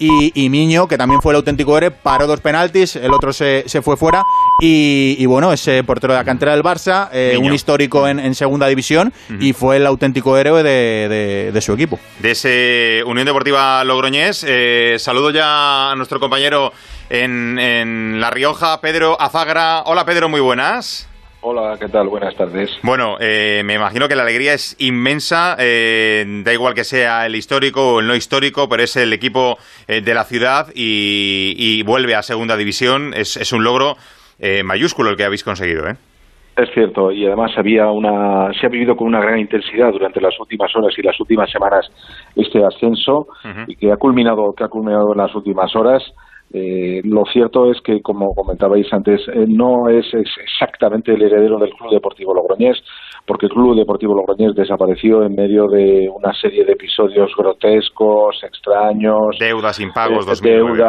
y Miño, que también fue el auténtico héroe, paró 2 penaltis, el otro se fue fuera, y bueno, ese portero de la cantera del Barça, un histórico en segunda división, y fue el auténtico héroe de su equipo. De ese Unión Deportiva Logroñés, saludo ya a nuestro compañero en La Rioja, Pedro Azagra. Hola Pedro, muy buenas. Hola, ¿qué tal? Buenas tardes. Bueno, me imagino que la alegría es inmensa, da igual que sea el histórico o el no histórico, pero es el equipo de la ciudad y vuelve a segunda división. Es un logro mayúsculo el que habéis conseguido, ¿eh? Es cierto, y además se ha vivido con una gran intensidad durante las últimas horas y las últimas semanas este ascenso, y que ha culminado en las últimas horas. Lo cierto es que, como comentabais antes, no es exactamente el heredero del Club Deportivo Logroñés, porque el Club Deportivo Logroñés desapareció en medio de una serie de episodios grotescos, extraños, deudas, impagos, 2009,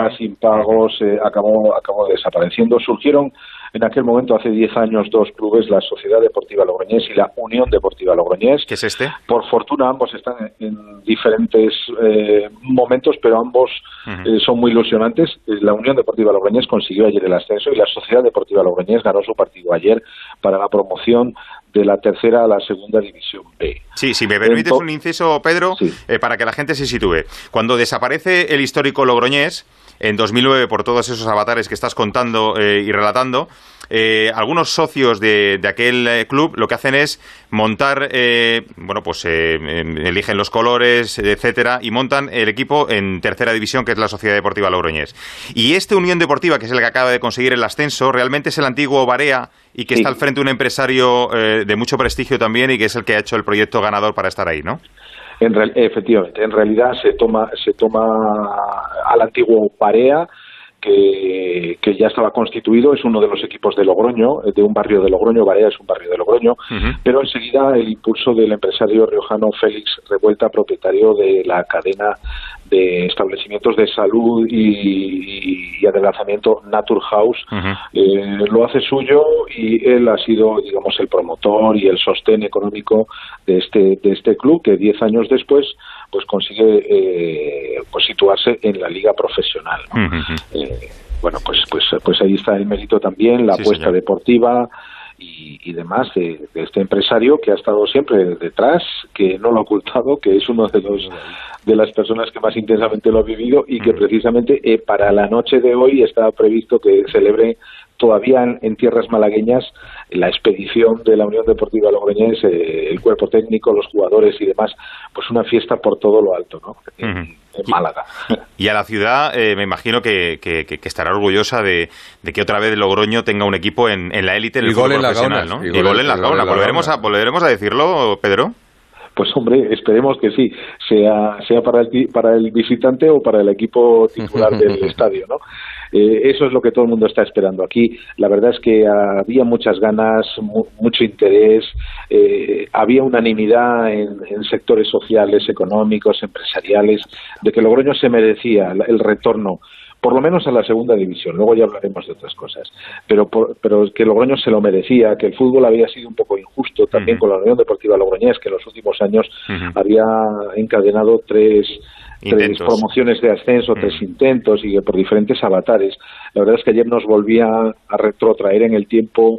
acabó desapareciendo. Surgieron en aquel momento, hace 10 años, 2 clubes, la Sociedad Deportiva Logroñés y la Unión Deportiva Logroñés. ¿Qué es este? Por fortuna, ambos están en diferentes momentos, pero ambos son muy ilusionantes. La Unión Deportiva Logroñés consiguió ayer el ascenso y la Sociedad Deportiva Logroñés ganó su partido ayer para la promoción de la tercera a la segunda división B. Sí, si me permites un inciso, Pedro, sí, para que la gente se sitúe. Cuando desaparece el histórico Logroñés, en 2009, por todos esos avatares que estás contando y relatando, algunos socios de aquel club lo que hacen es montar, eligen los colores, etcétera, y montan el equipo en tercera división, que es la Sociedad Deportiva Logroñés. Y este Unión Deportiva, que es el que acaba de conseguir el ascenso, realmente es el antiguo Barea, y que está al frente un empresario de mucho prestigio también, y que es el que ha hecho el proyecto ganador para estar ahí, ¿no? Efectivamente, en realidad se toma al antiguo Barea, que ya estaba constituido, es uno de los equipos de Logroño, de un barrio de Logroño. Barea es un barrio de Logroño, pero enseguida el impulso del empresario riojano Félix Revuelta, propietario de la cadena de establecimientos de salud y adelgazamiento Naturhaus, lo hace suyo, y él ha sido, digamos, el promotor y el sostén económico de este club, que 10 años después pues consigue situarse en la liga profesional, ¿no? Pues ahí está el mérito también, la apuesta deportiva y demás de este empresario, que ha estado siempre detrás, que no lo ha ocultado, que es uno de las personas que más intensamente lo ha vivido, y que precisamente para la noche de hoy está previsto que celebre todavía en tierras malagueñas la expedición de la Unión Deportiva Logroñés, el cuerpo técnico, los jugadores y demás, pues una fiesta por todo lo alto, ¿no? En Málaga. Y a la ciudad, me imagino que estará orgullosa de que otra vez Logroño tenga un equipo en la élite, en el fútbol profesional, ¿no? Y gol en las gaunas. ¿Volveremos a decirlo, Pedro? Pues hombre, esperemos que sí, sea para el visitante o para el equipo titular del estadio, ¿no? Eso es lo que todo el mundo está esperando aquí. La verdad es que había muchas ganas, mucho interés, había unanimidad en sectores sociales, económicos, empresariales, de que Logroño se merecía el retorno, por lo menos a la segunda división. Luego ya hablaremos de otras cosas, pero que Logroño se lo merecía, que el fútbol había sido un poco injusto también con la Unión Deportiva Logroñés, que en los últimos años había encadenado tres promociones de ascenso, 3 intentos, y por diferentes avatares. La verdad es que ayer nos volvía a retrotraer en el tiempo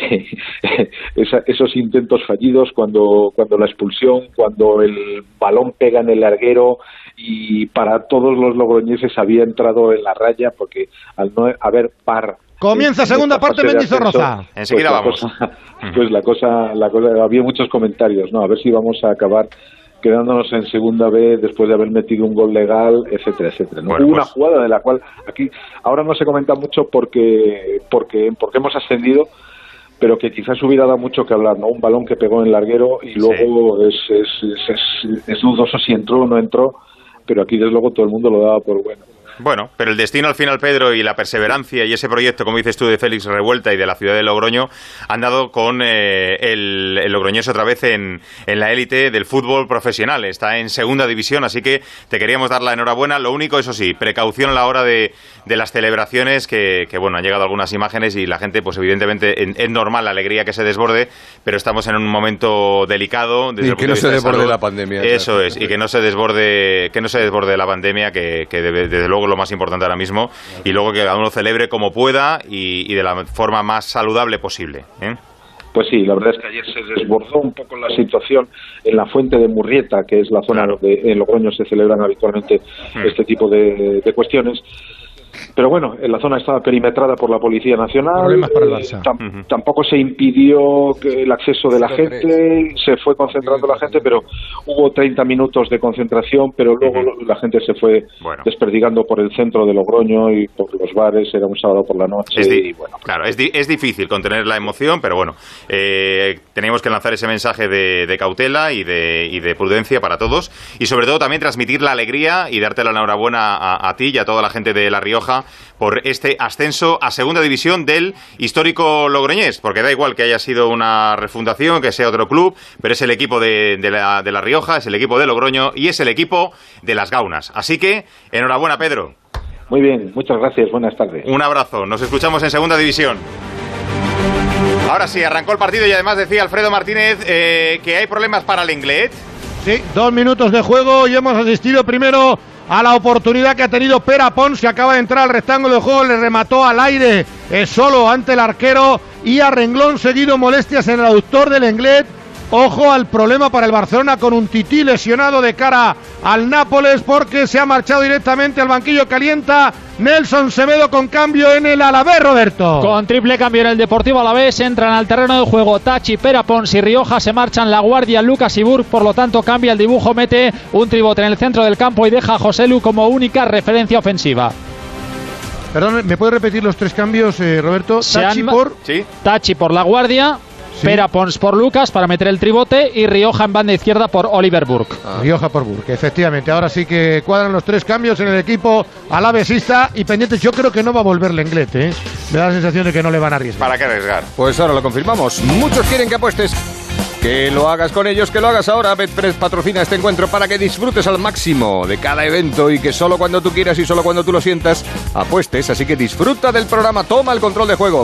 esos intentos fallidos, cuando la expulsión, cuando el balón pega en el larguero, y para todos los logroñeses había entrado en la raya, porque al no haber par. Comienza segunda parte, Mendizorroza. Enseguida vamos. La cosa, había muchos comentarios, ¿no? A ver si vamos a acabar quedándonos en segunda B después de haber metido un gol legal, etcétera, etcétera, ¿no? Hubo una jugada de la cual aquí ahora no se comenta mucho porque hemos ascendido, pero que quizás hubiera dado mucho que hablar, ¿no? Un balón que pegó en el larguero y luego es dudoso si entró o no entró, pero aquí desde luego todo el mundo lo daba por bueno. Bueno, pero el destino al final, Pedro, y la perseverancia y ese proyecto, como dices tú, de Félix Revuelta y de la ciudad de Logroño, han dado con el Logroñés otra vez en la élite del fútbol profesional. Está en segunda división, así que te queríamos dar la enhorabuena. Lo único, eso sí, precaución a la hora de las celebraciones, que bueno, han llegado algunas imágenes y la gente, pues evidentemente, es normal la alegría que se desborde, pero estamos en un momento delicado. Y que no se desborde la pandemia. Eso es, y que no se desborde la pandemia, que desde luego lo más importante ahora mismo, y luego que cada uno celebre como pueda y de la forma más saludable posible, ¿eh? Pues sí, la verdad es que ayer se desbordó un poco la situación en la Fuente de Murrieta, que es la zona donde en Logroño se celebran habitualmente este tipo de cuestiones. Pero bueno, la zona estaba perimetrada por la Policía Nacional. Problemas para el Barça. Tampoco se impidió el acceso de la gente, se fue concentrando la gente, pero hubo 30 minutos de concentración, pero luego la gente se fue desperdigando por el centro de Logroño y por los bares. Era un sábado por la noche. Claro, es difícil contener la emoción, pero bueno, teníamos que lanzar ese mensaje de cautela y de prudencia para todos, y sobre todo también transmitir la alegría y darte la enhorabuena a ti y a toda la gente de La Rioja por este ascenso a segunda división del histórico logroñés, porque da igual que haya sido una refundación, que sea otro club, pero es el equipo de la Rioja, es el equipo de Logroño y es el equipo de las Gaunas. Así que, enhorabuena, Pedro. Muy bien, muchas gracias, buenas tardes. Un abrazo, nos escuchamos en segunda división. Ahora sí, arrancó el partido y además decía Alfredo Martínez que hay problemas para el Lenglet. Sí, 2 minutos de juego y hemos asistido primero a la oportunidad que ha tenido Pere Pons, que acaba de entrar al rectángulo de juego, le remató al aire solo ante el arquero, y a renglón seguido molestias en el aductor del Lenglet. Ojo al problema para el Barcelona con un Tití lesionado de cara al Nápoles, porque se ha marchado directamente al banquillo. Calienta Nelson Semedo con cambio en el Alavés, Roberto. Con triple cambio en el Deportivo Alavés entran al terreno de juego Tachi, Pere Pons y Rioja. Se marchan La Guardia, Lucas y Burg, por lo tanto cambia el dibujo, mete un tribote en el centro del campo y deja a Joselu como única referencia ofensiva. Perdón, ¿me puedes repetir los 3 cambios, Roberto? Tachi por La Guardia, Pere Pons por Lucas para meter el tribote y Rioja en banda izquierda por Oliver Burg. Rioja por Burg, efectivamente. Ahora sí que cuadran los 3 cambios en el equipo alavesista y pendientes. Yo creo que no va a volver Lenglet, ¿eh? Me da la sensación de que no le van a arriesgar. ¿Para qué arriesgar? Pues ahora lo confirmamos. Muchos quieren que apuestes. Que lo hagas con ellos, que lo hagas ahora. Betfred patrocina este encuentro para que disfrutes al máximo de cada evento y que solo cuando tú quieras y solo cuando tú lo sientas apuestes. Así que disfruta del programa, toma el control de juego.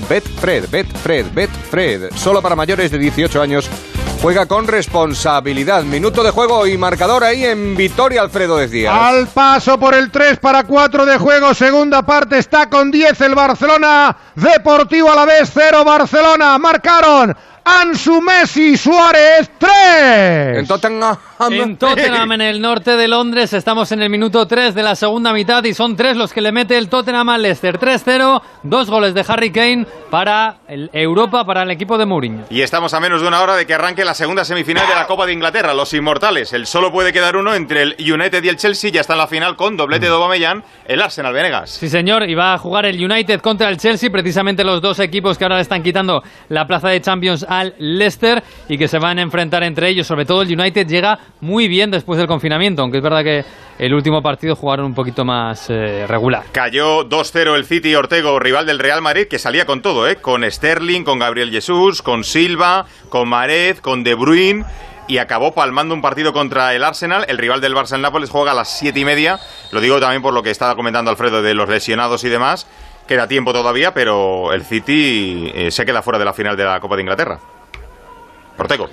Betfred. Solo para mayores de 18 años. Juega con responsabilidad. Minuto de juego y marcador ahí en Vitoria, Alfredo Díaz. Al paso por el 3-4 de juego, segunda parte, está con 10 el Barcelona. Deportivo Alavés 0, Barcelona. Marcaron Ansu, Messi, Suárez, 3. En Tottenham, en el norte de Londres. Estamos en el minuto 3 de la segunda mitad y son 3 los que le mete el Tottenham al Leicester. 3-0, 2 goles de Harry Kane para Europa, para el equipo de Mourinho. Y estamos a menos de una hora de que arranque la segunda semifinal de la Copa de Inglaterra, los inmortales. El solo puede quedar uno entre el United y el Chelsea. Ya está en la final con doblete de Aubameyang, el Arsenal, Venegas. Sí, señor, y va a jugar el United contra el Chelsea, precisamente los dos equipos que ahora le están quitando la plaza de Champions al Leicester y que se van a enfrentar entre ellos. Sobre todo el United llega muy bien después del confinamiento, aunque es verdad que el último partido jugaron un poquito más regular. Cayó 2-0 el City Ortego, rival del Real Madrid, que salía con todo, con Sterling, con Gabriel Jesús, con Silva, con Mahrez, con De Bruyne, y acabó palmando un partido contra el Arsenal. El rival del Barça en Nápoles juega a las 7:30. Lo digo también por lo que estaba comentando Alfredo de los lesionados y demás. Queda tiempo todavía, pero el City se queda fuera de la final de la Copa de Inglaterra. Ortego.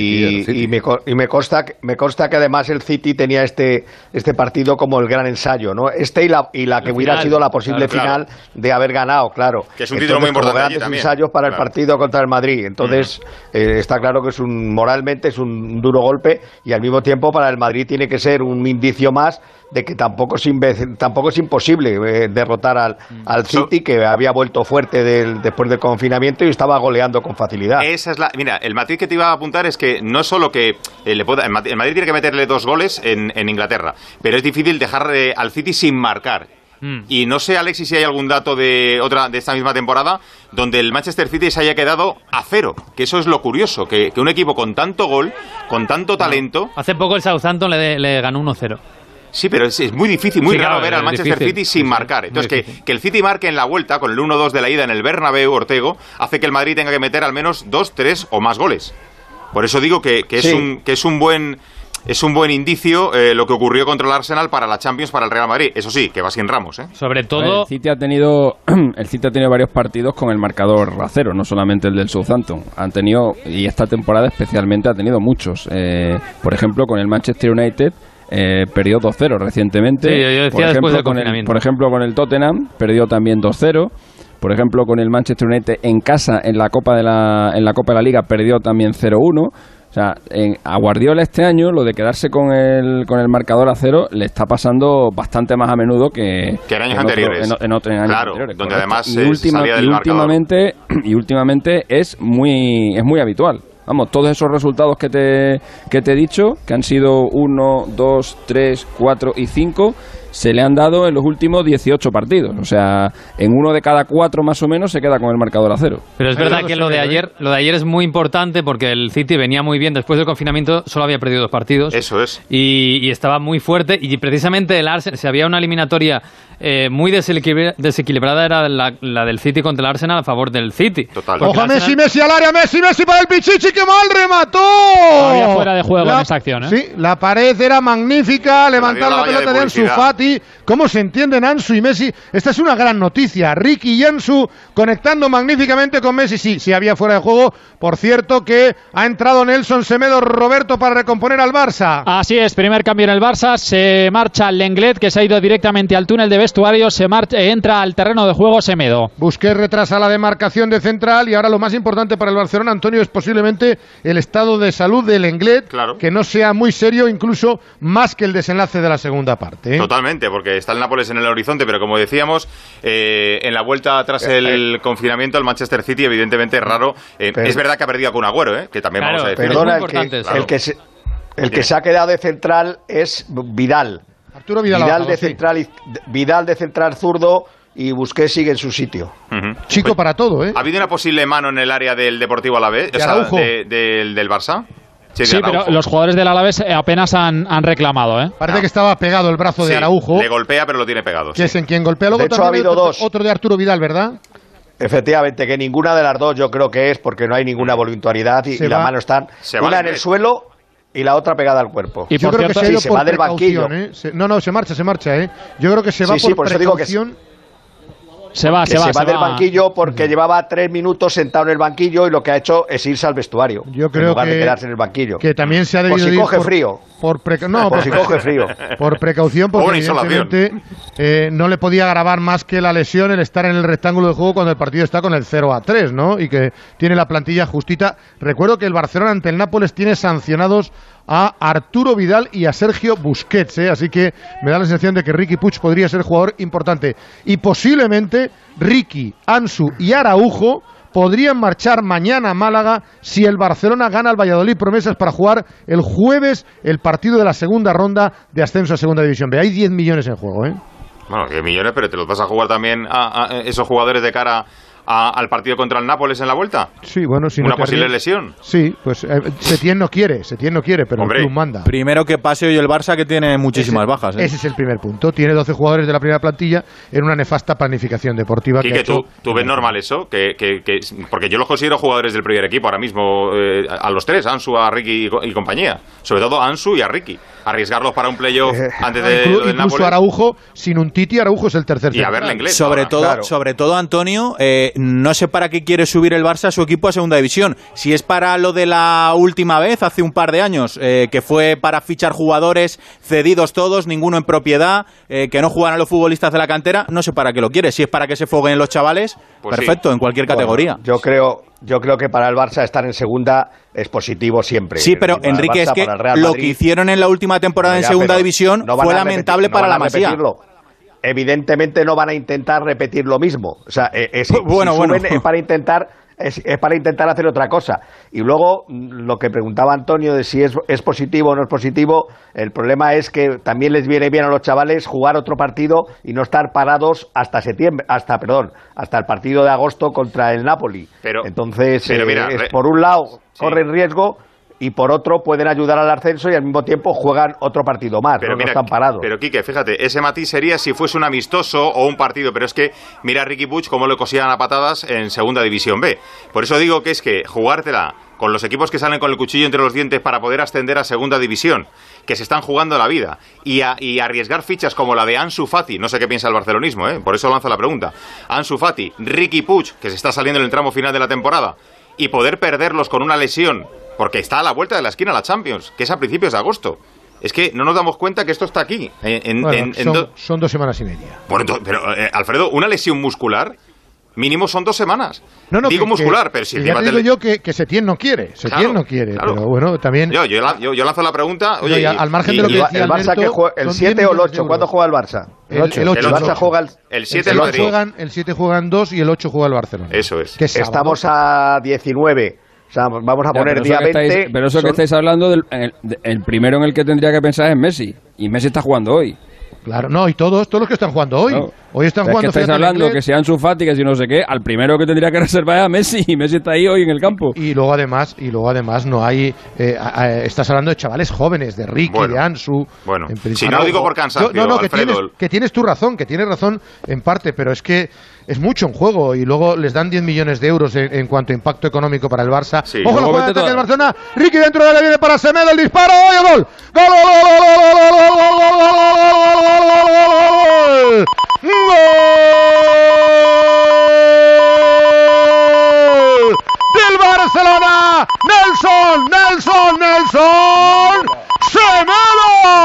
Y me consta que además el City tenía este partido como el gran ensayo, ¿no? Y la que hubiera sido la posible final de haber ganado, claro. Que es un título muy importante allí también. Ensayos para el partido contra el Madrid. Entonces, está claro que moralmente es un duro golpe, y al mismo tiempo para el Madrid tiene que ser un indicio más de que tampoco es imposible derrotar al City, que había vuelto fuerte después del confinamiento y estaba goleando con facilidad. Mira, el Madrid que te iba a apuntar es que no es solo que el Madrid tiene que meterle 2 goles en Inglaterra, pero es difícil dejar al City sin marcar. Y no sé, Alexis, si hay algún dato de esta misma temporada donde el Manchester City se haya quedado a 0, que eso es lo curioso, que un equipo con tanto gol, con tanto talento... Hace poco el Southampton le ganó 1-0. Sí, pero es muy difícil, muy raro ver al Manchester City sin marcar. Entonces, que el City marque en la vuelta con el 1-2 de la ida en el Bernabéu, Ortego, hace que el Madrid tenga que meter al menos 2, 3 o más goles. Por eso digo que es un buen indicio lo que ocurrió contra el Arsenal para la Champions, para el Real Madrid. Eso sí, que va sin Ramos, ¿eh? Sobre todo... El City ha tenido varios partidos con el marcador a cero, no solamente el del Southampton. Han tenido, y esta temporada especialmente ha tenido muchos. Por ejemplo, con el Manchester United perdió 2-0 recientemente. Sí, yo decía después del confinamiento. Por ejemplo, con el Tottenham perdió también 2-0. Por ejemplo, con el Manchester United en casa en la Copa de la Liga perdió también 0-1. O sea, a Guardiola este año lo de quedarse con el marcador a cero le está pasando bastante más a menudo que en años anteriores. En otros años anteriores. Donde además salía del marcador. Y últimamente es muy habitual. Vamos, todos esos resultados que te he dicho, que han sido 1, 2, 3, 4 y 5, se le han dado en los últimos 18 partidos. O sea, en uno de cada 4 más o menos se queda con el marcador a cero. Pero es verdad que lo de ayer es muy importante porque el City venía muy bien. Después del confinamiento solo había perdido 2 partidos. Eso es. Y estaba muy fuerte. Y precisamente el Arsenal, si había una eliminatoria muy desequilibrada, era la del City contra el Arsenal a favor del City. Total. Ojo, Arsenal... Messi al área, Messi para el Pichichi, que mal remató. Había fuera de juego en esa acción, ¿eh? Sí, la pared era magnífica, levantar la pelota de Ansu Fati. ¿Cómo se entienden Ansu y Messi? Esta es una gran noticia. Ricky y Ansu conectando magníficamente con Messi. Sí, había fuera de juego. Por cierto que ha entrado Nelson Semedo, Roberto, para recomponer al Barça. Así es, primer cambio en el Barça. Se marcha Lenglet, que se ha ido directamente al túnel de vestuarios. Entra al terreno de juego Semedo. Busquets retrasa la demarcación de central. Y ahora lo más importante para el Barcelona, Antonio, es posiblemente el estado de salud de Lenglet. Claro. Que no sea muy serio, incluso más que el desenlace de la segunda parte, ¿eh? Totalmente, porque está el Nápoles en el horizonte, pero como decíamos, en la vuelta tras el confinamiento, el Manchester City evidentemente es raro. Es verdad que ha perdido con Agüero, que también vamos a decir. Perdona, el que se ha quedado de central es Vidal. Arturo Vidal Vidal de central zurdo, y Busquets sigue en su sitio. Chico para todo, ¿eh? ¿Ha habido una posible mano en el área del Deportivo Alavés? Del Barça. Sí, pero los jugadores del Alavés apenas han reclamado, ¿eh? Parece que estaba pegado el brazo de Araujo. Le golpea, pero lo tiene pegado. Que es en quien golpea. Luego de hecho, ha habido otro de Arturo Vidal, ¿verdad? Efectivamente, que ninguna de las dos yo creo que es, porque no hay ninguna voluntariedad y las manos están una en el suelo y la otra pegada al cuerpo. Y yo creo que se va del banquillo. No, se marcha, ¿eh? Yo creo que se va por precaución. Se va del banquillo porque llevaba 3 minutos sentado en el banquillo y lo que ha hecho es irse al vestuario. Yo creo en lugar de quedarse en el banquillo. Que también se ha debido ir coge frío. Por precaución, porque evidentemente no le podía agravar más que la lesión el estar en el rectángulo de juego cuando el partido está con el 0-3, ¿no? Y que tiene la plantilla justita. Recuerdo que el Barcelona ante el Nápoles tiene sancionados a Arturo Vidal y a Sergio Busquets, así que me da la sensación de que Riqui Puig podría ser jugador importante. Y posiblemente Ricky, Ansu y Araujo podrían marchar mañana a Málaga si el Barcelona gana al Valladolid Promesas para jugar el jueves el partido de la segunda ronda de ascenso a Segunda División B. Hay 10 millones en juego, ¿eh? Bueno, 10 millones, pero ¿te los vas a jugar también a esos jugadores de cara al partido contra el Nápoles en la vuelta? Sí, bueno, si una posible lesión. Sí, pues Setién no quiere, pero hombre, el club manda. Primero que pase hoy el Barça, que tiene muchísimas bajas. Ese es el primer punto. Tiene 12 jugadores de la primera plantilla en una nefasta planificación deportiva. Quique, ¿tú ves normal eso? Porque yo los considero jugadores del primer equipo ahora mismo, a los tres, Ansu, a Ricky y compañía. Sobre todo a Ansu y a Ricky. Arriesgarlos para un playoff antes de lo del Nápoles. Incluso Araujo, sin un Titi, Araujo es el tercer. Y a verle inglés. Sobre todo, Antonio, no sé para qué quiere subir el Barça a su equipo a segunda división. Si es para lo de la última vez, hace un par de años, que fue para fichar jugadores cedidos todos, ninguno en propiedad, que no juegan a los futbolistas de la cantera, no sé para qué lo quiere. Si es para que se foguen los chavales, pues perfecto, en cualquier categoría. Yo creo que para el Barça estar en segunda es positivo siempre. Sí, pero Enrique, es que lo que hicieron en la última temporada en segunda división fue lamentable para la Masía. Evidentemente no van a intentar repetir lo mismo. O sea, es para intentar hacer otra cosa. Y luego, lo que preguntaba Antonio de si es positivo o no es positivo, el problema es que también les viene bien a los chavales jugar otro partido y no estar parados hasta el partido de agosto contra el Napoli. Entonces, por un lado, corren riesgo y por otro pueden ayudar al ascenso y al mismo tiempo juegan otro partido más, pero no mira, están parados. Pero Quique, fíjate, ese matiz sería si fuese un amistoso o un partido, pero es que mira a Riqui Puig cómo le cosían a patadas en Segunda División B. Por eso digo que es que jugártela con los equipos que salen con el cuchillo entre los dientes para poder ascender a Segunda División, que se están jugando la vida, y arriesgar fichas como la de Ansu Fati, no sé qué piensa el barcelonismo, por eso lanzo la pregunta, Ansu Fati, Riqui Puig, que se está saliendo en el tramo final de la temporada, y poder perderlos con una lesión, porque está a la vuelta de la esquina la Champions, que es a principios de agosto. Es que no nos damos cuenta que esto está aquí. Son 2 semanas y media. Bueno, pero Alfredo, una lesión muscular mínimo son 2 semanas. No, digo muscular, pero si ya te digo yo que Setién no quiere. Setién no quiere, claro. Pero bueno, también... Yo lanzo la pregunta... Oye, al margen de lo que decía el Barça, que juega el 7 o el 8, ¿cuándo juega el Barça? El 8. El Barça juega el 7 el Madrid. El 7 juegan 2 y el 8 juega el Barcelona. Eso es. Estamos a 19. O sea, vamos a poner día 20... Pero eso que estáis hablando, el primero en el que tendría que pensar es Messi. Y Messi está jugando hoy. Claro, no, y todos los que están jugando hoy. No. Hoy están jugando... Es que estáis hablando que sean Ansu Fati, que si no sé qué, al primero que tendría que reservar es a Messi, y Messi está ahí hoy en el campo. Y luego además no hay... estás hablando de chavales jóvenes, de Ricky, de Ansu... Bueno, si no lo digo por cansancio, Alfredo... que tienes razón en parte, pero es que es mucho en juego y luego les dan 10 millones de euros en cuanto a impacto económico para el Barça. Sí. Ojo, la jugada de ataque del Barcelona. Ricky dentro de la viene para Semedo, el disparo. ¡Oye, gol! ¡Gol! ¡Del Barcelona! ¡Nelson! ¡Semedo!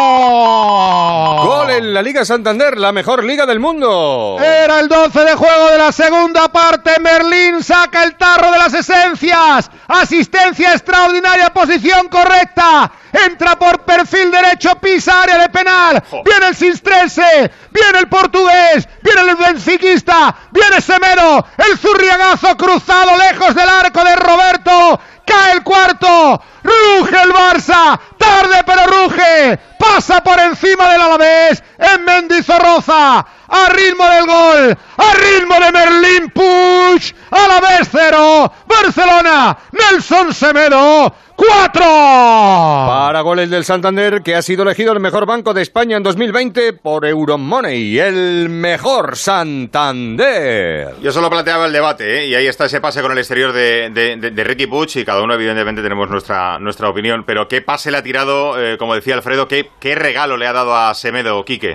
Gol en la Liga Santander, la mejor liga del mundo. Era el 12 de juego de la segunda parte. Merlín saca el tarro de las esencias. Asistencia extraordinaria, posición correcta. Entra por perfil derecho, pisa área de penal. Viene el Sintrense, viene el portugués, viene el benfiquista, viene Semedo. El zurriagazo cruzado lejos del arco de Roberto. Cae el cuarto. Ruge el Barça. Tarde pero ruge. Pasa por encima del Alavés en Mendizorroza. A ritmo del gol. A ritmo de Merlín Puig. Alavés 0. Barcelona. Nelson Semedo 4. Para goles del Santander, que ha sido elegido el mejor banco de España en 2020 por Euromoney, el mejor Santander. Yo solo planteaba el debate, y ahí está ese pase con el exterior de Riqui Puig, y cada uno evidentemente tenemos nuestra opinión, pero ¿qué pase le ha tirado, como decía Alfredo, qué regalo le ha dado a Semedo, Quique?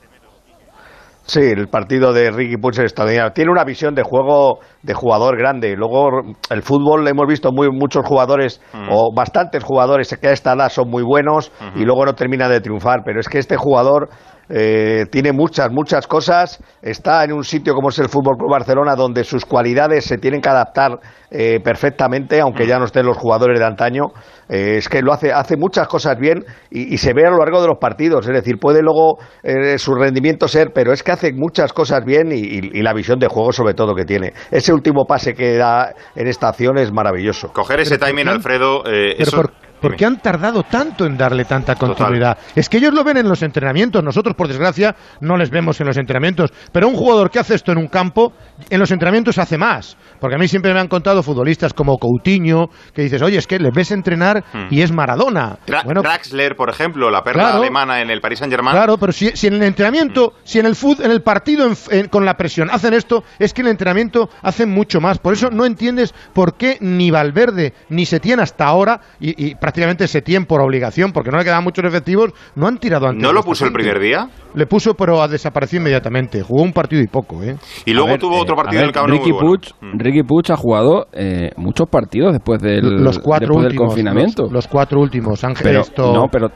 Sí, el partido de Riqui Puig es extraordinario. Tiene una visión de juego de jugador grande. Luego, el fútbol, hemos visto muchos jugadores, o bastantes jugadores que a esta edad son muy buenos y luego no terminan de triunfar. Pero es que este jugador tiene muchas cosas. Está en un sitio como es el Fútbol Club Barcelona, donde sus cualidades se tienen que adaptar perfectamente, aunque ya no estén los jugadores de antaño. Es que lo hace muchas cosas bien y se ve a lo largo de los partidos. Es decir, puede luego su rendimiento ser, pero es que hace muchas cosas bien y la visión de juego sobre todo que tiene. Ese último pase que da en esta acción es maravilloso. Coger ese timing, Alfredo... ¿Por qué han tardado tanto en darle tanta continuidad? Total. Es que ellos lo ven en los entrenamientos. Nosotros, por desgracia, no les vemos en los entrenamientos. Pero un jugador que hace esto en un campo, en los entrenamientos hace más. Porque a mí siempre me han contado futbolistas como Coutinho, que dices, oye, es que les ves entrenar y es Maradona. Draxler, por ejemplo, la perla alemana en el Paris Saint-Germain. Claro, pero si en el entrenamiento, si en el partido con la presión hacen esto, es que en el entrenamiento hacen mucho más. Por eso no entiendes por qué ni Valverde ni Setién hasta ahora, y prácticamente Setién por obligación, porque no le quedaban muchos efectivos, no han tirado antes. ¿No lo puso el primer día? Le puso, pero desapareció inmediatamente. Jugó un partido y poco, Y luego tuvo otro partido en el Camp Nou. Riqui Puig ha jugado muchos partidos después del confinamiento. Los 4 últimos, Ángel. Pero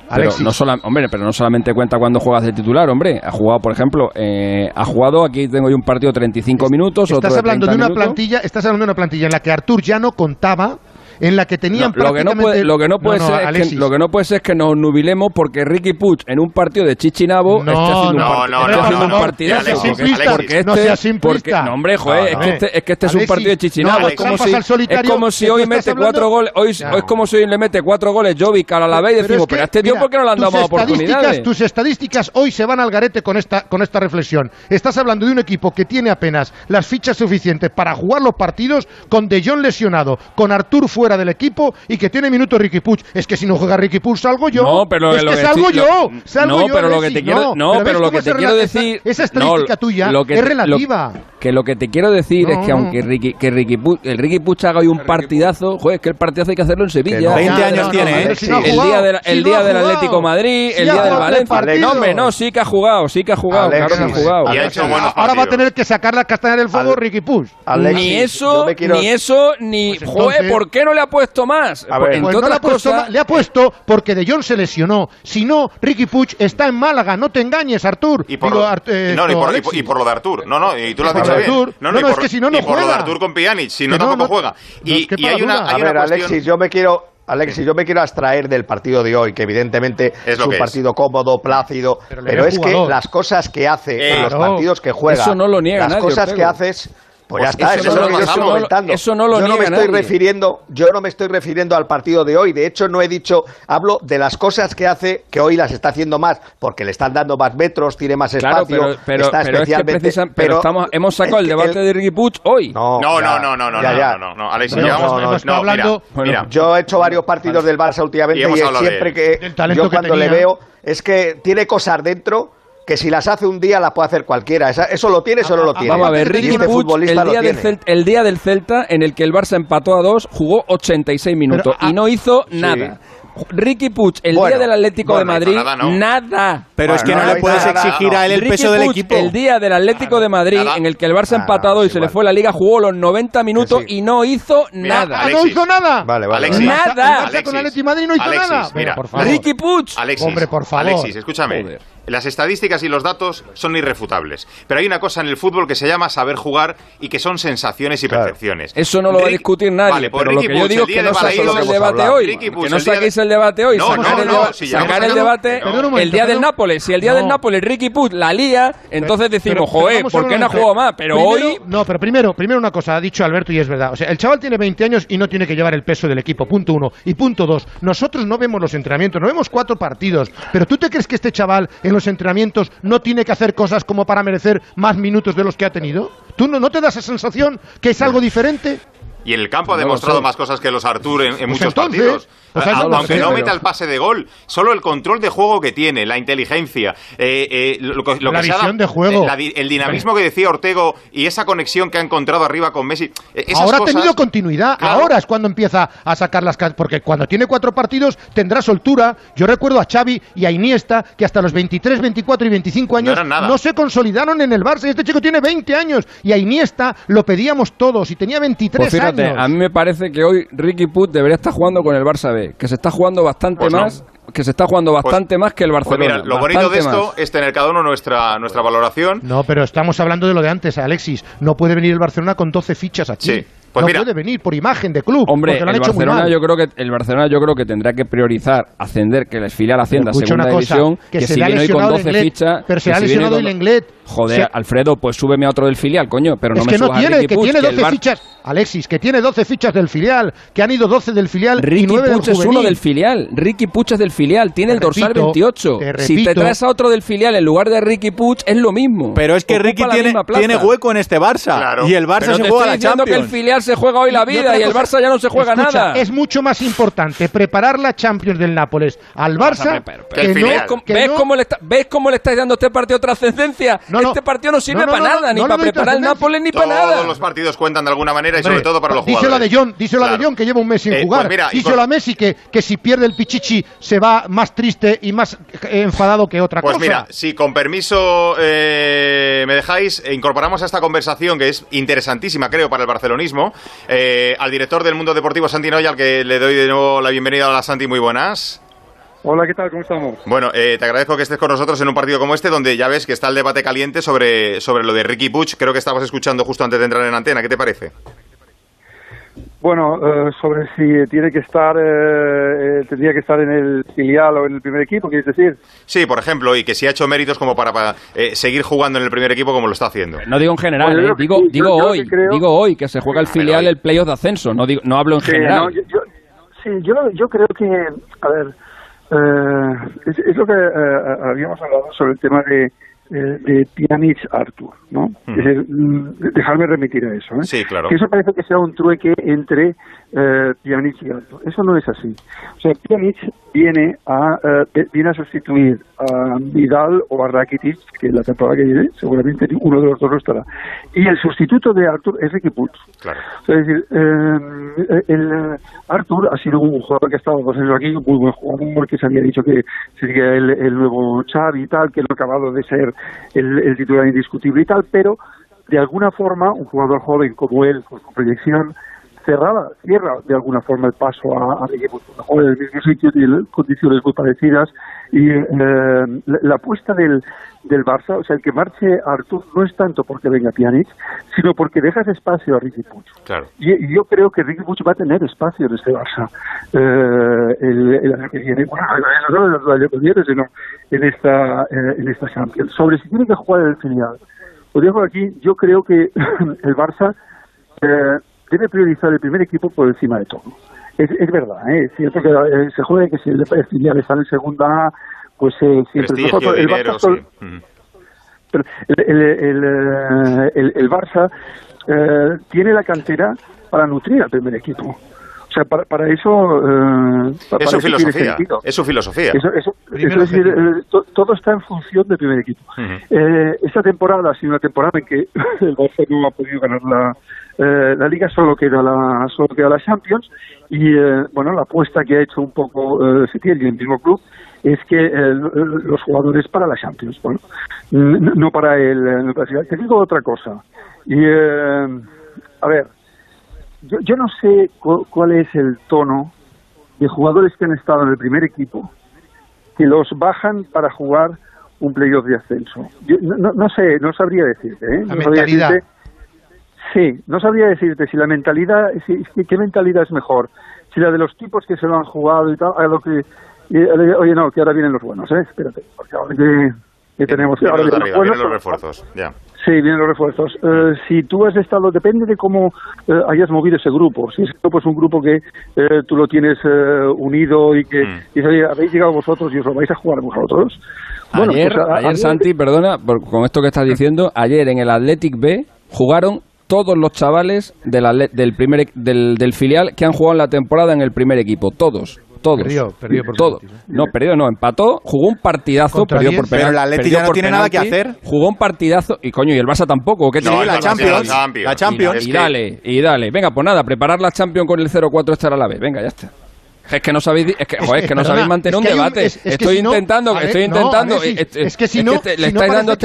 no solamente cuenta cuando juegas de titular, hombre. Ha jugado, por ejemplo, aquí tengo yo un partido 35 minutos. Estás hablando de una plantilla en la que Artur ya no contaba, en la que tenían prácticamente... Lo que no puede ser es que nos nubilemos porque Riqui Puig en un partido de Chichinabo esté haciendo un partidazo. No seas simplista. No, hombre, joder, es que este es un partido de Chichinabo. Es como si hoy mete 4 goles. Es como si hoy le mete 4 goles Jovic al Alavés y decimos, pero a este tío, ¿por qué no le han dado más oportunidades? Tus estadísticas hoy se van al garete con esta reflexión. Estás hablando de un equipo que tiene apenas las fichas suficientes para jugar los partidos, con De Jong lesionado, con Artur fuera, fuera del equipo y que tiene minutos Riqui Puig. Es que si no juega Riqui Puig salgo yo. No, pero es que salgo yo. No, pero lo que te quiero decir, esa estadística tuya es relativa. Que lo que te quiero decir es que aunque Riqui Puig haga hoy un partidazo, joder, es que el partidazo hay que hacerlo en Sevilla. 20 años tiene, ¿eh? El día del Atlético Madrid, el día del Valencia. No, hombre, no, sí que ha jugado, claro que ha jugado. Y ha hecho buenos ahora va a tener que sacar las castañas del fuego Riqui Puig. Ni eso, ni... Pues joder, ¿por qué no le ha puesto más? Pues no le ha puesto porque De Jong se lesionó. Si no, Riqui Puig está en Málaga, no te engañes, Artur. Y por lo de Artur. No, y tú lo has dicho bien. Es que si no, no juega. Y por lo de Artur con Pjanic, si no, tampoco juega. Y hay una cuestión... Alexis, yo me quiero abstraer del partido de hoy, que evidentemente es un partido cómodo, plácido, pero es que las cosas que hace en los partidos que juega, eso no lo niega las cosas que haces... Pues ya está, eso es lo que yo estoy comentando. Eso no lo yo no me estoy nadie. refiriendo al partido de hoy. De hecho, no he dicho, hablo de las cosas que hace, que hoy las está haciendo más, porque le están dando más metros, tiene más espacio, está especialmente... hemos sacado el debate de Riqui Puig hoy. No, Alexis, mira, yo he hecho varios partidos del Barça últimamente y siempre que yo cuando le veo es que tiene cosas dentro que si las hace un día las puede hacer cualquiera. ¿Eso lo tiene o no lo tiene? Vamos a ver, Riqui Puig, el día del Celta, en el que el Barça empató a 2, jugó 86 minutos y no hizo nada. Riqui Puig, el día del Atlético de Madrid, nada. Pero es que no le puedes exigir a él el peso del equipo. El día del Atlético de Madrid, en el que el Barça empatado y se le fue la Liga, jugó los 90 minutos y no hizo nada. ¿No hizo nada? Vale. Nada. Con Atlético de Madrid no hizo nada. Mira, por favor. Riqui Puig. Hombre, por favor. Alexis, escúchame. Las estadísticas y los datos son irrefutables. Pero hay una cosa en el fútbol que se llama saber jugar y que son sensaciones y percepciones. Eso no lo va a discutir nadie. Vale, pues pero lo que yo digo es que no saquéis el debate hoy. Que no saquéis el debate hoy. Sacar el debate el día del Nápoles. Si el día del Nápoles Riqui Puig la lía, entonces decimos, joder, ¿por qué no ha jugado más? Pero hoy... No, pero primero una cosa, ha dicho Alberto y es verdad. O sea, el chaval tiene 20 años y no tiene que llevar el peso del equipo, punto 1. Y punto 2, nosotros no vemos los entrenamientos, no vemos 4 partidos. Pero ¿tú te crees que este chaval en los entrenamientos no tiene que hacer cosas como para merecer más minutos de los que ha tenido? ¿Tú no te das esa sensación que es algo diferente? Y en el campo ha demostrado más cosas que los Artur en muchos partidos. Aunque no meta el pase de gol, solo el control de juego que tiene, la inteligencia, la visión de juego, el dinamismo que decía Ortego y esa conexión que ha encontrado arriba con Messi. Ahora ha tenido continuidad, claro. Ahora es cuando empieza a sacar las... Porque cuando tiene 4 partidos tendrá soltura. Yo recuerdo a Xavi y a Iniesta que hasta los 23, 24 y 25 años no se consolidaron en el Barça. Y este chico tiene 20 años y a Iniesta lo pedíamos todos y tenía 23 pues fíjate, años. A mí me parece que hoy Riqui Puig debería estar jugando con el Barça B, que se está jugando bastante más. Que se está jugando bastante más que el Barcelona. Pues mira, lo bonito de esto es tener cada uno nuestra valoración. No, pero estamos hablando de lo de antes, Alexis. No puede venir el Barcelona con 12 fichas aquí. Sí. Pues no mira, puede venir por imagen de club. Hombre, el Barcelona yo creo que tendrá que priorizar ascender, que el filial ascienda a segunda división, que si viene hoy con 12 fichas. Pero se ha lesionado el Lenglet. Joder, Alfredo, pues súbeme a otro del filial, coño, pero no es me que no subas tiene, a Riqui Puig, que tiene 12 fichas. Alexis, que tiene 12 fichas del filial, que han ido 12 del filial y 9 del juvenil. Riqui Puig es uno del filial. Riqui Puig es del filial, tiene el dorsal 28. Si te traes a otro del filial en lugar de Riqui Puig, es lo mismo. Pero es que Riqui tiene hueco en este Barça. Claro. Y el Barça se juega la Champions. Que el filial se juega hoy la vida y el Barça ya no se juega nada. Es mucho más importante preparar la Champions del Nápoles al Barça ¿Ves cómo le estáis dando este partido trascendencia? Este partido no sirve para nada, ni para preparar el Nápoles ni para nada. Todos los partidos cuentan de alguna manera y sobre todo para los jugadores. Díselo a De Jong que lleva un mes sin jugar. Díselo a Messi que si pierde el Pichichi se va más triste y más enfadado que otra cosa. Pues mira, si con permiso me dejáis, incorporamos a esta conversación que es interesantísima, creo, para el barcelonismo, al director del Mundo Deportivo, Santi Noya, al que le doy de nuevo la bienvenida. Hola, Santi, muy buenas. Hola, ¿qué tal? ¿Cómo estamos? Bueno, te agradezco que estés con nosotros en un partido como este, donde ya ves que está el debate caliente sobre lo de Riqui Puig. Creo que estabas escuchando justo antes de entrar en antena. ¿Qué te parece? Bueno, sobre si tendría que estar en el filial o en el primer equipo, ¿quieres decir? Sí, por ejemplo, y que si ha hecho méritos como para seguir jugando en el primer equipo como lo está haciendo. No digo en general, bueno, digo hoy que se juega el filial, el playoff de ascenso, no hablo en general. No, yo creo que, a ver, es lo que habíamos hablado sobre el tema de Pjanic-Arthur, ¿no? Dejarme remitir a eso, ¿eh? Sí, claro. Que eso parece que sea un trueque entre Pjanic y Arthur. Eso no es así. O sea, Pjanic viene a sustituir a Vidal o a Rakitic, que la temporada que viene seguramente uno de los dos no estará. Y el sustituto de Arthur es Riqui Puig. Claro. O sea, es decir, Arthur ha sido un jugador que ha estado 2 años aquí, un muy buen jugador, que se había dicho que sería el nuevo Xavi y tal, que no ha acabado de ser el titular indiscutible y tal, pero de alguna forma un jugador joven como él, con su proyección, cierra de alguna forma el paso a Riqui Puig, en el mismo sitio, tiene condiciones muy parecidas, y la apuesta del Barça, o sea, el que marche Arthur no es tanto porque venga Pjanic, sino porque dejas espacio a Riqui Puig. Claro. Y yo creo que Riqui Puig va a tener espacio en este Barça el año que viene, no el año que viene, sino en esta Champions. Sobre si tiene que jugar en el filial, lo dejo aquí. Yo creo que el Barça debe priorizar el primer equipo por encima de todo. Es verdad, es cierto que se juega que si el filial está en segunda A, pues siempre prestigio, el dinero, Barça, sí. Pero el Barça tiene la cantera para nutrir al primer equipo. O sea, para eso es su filosofía. Es su filosofía. Todo está en función del primer equipo. Esta temporada ha sido una temporada en que el Barça no ha podido ganar la Liga, solo queda la Champions, y bueno, la apuesta que ha hecho un poco Setién y el mismo club es que los jugadores para la Champions, bueno, no para el te digo otra cosa, y a ver, yo no sé cuál es el tono de jugadores que han estado en el primer equipo que los bajan para jugar un playoff de ascenso. Yo no sé, no sabría decirte, La mentalidad. No sabría decirte si la mentalidad, qué mentalidad es mejor, si la de los tipos que se lo han jugado y tal, a lo que oye, no, que ahora vienen los buenos, espérate, porque ahora que tenemos vienen los refuerzos, ya. Sí, vienen los refuerzos. Si tú has estado, depende de cómo hayas movido ese grupo. Si ese grupo es un grupo que tú lo tienes unido y que habéis llegado vosotros y os lo vais a jugar vosotros. Bueno, ayer Santi, perdona, con esto que estás diciendo, ayer en el Athletic B jugaron todos los chavales del filial que han jugado en la temporada en el primer equipo, todos. Perdió por todo. No, perdió, no, empató, jugó un partidazo, perdió por penalti. Pero el Atleti ya no tiene nada que hacer. Jugó un partidazo, y coño, y el Barça tampoco. ¿Qué no, la Champions. Y dale. Venga, pues nada, preparar la Champions con el 0-4 estar a la vez. Venga, ya está. Es que no sabéis, sabéis mantener un debate. Estoy intentando. Le estáis dando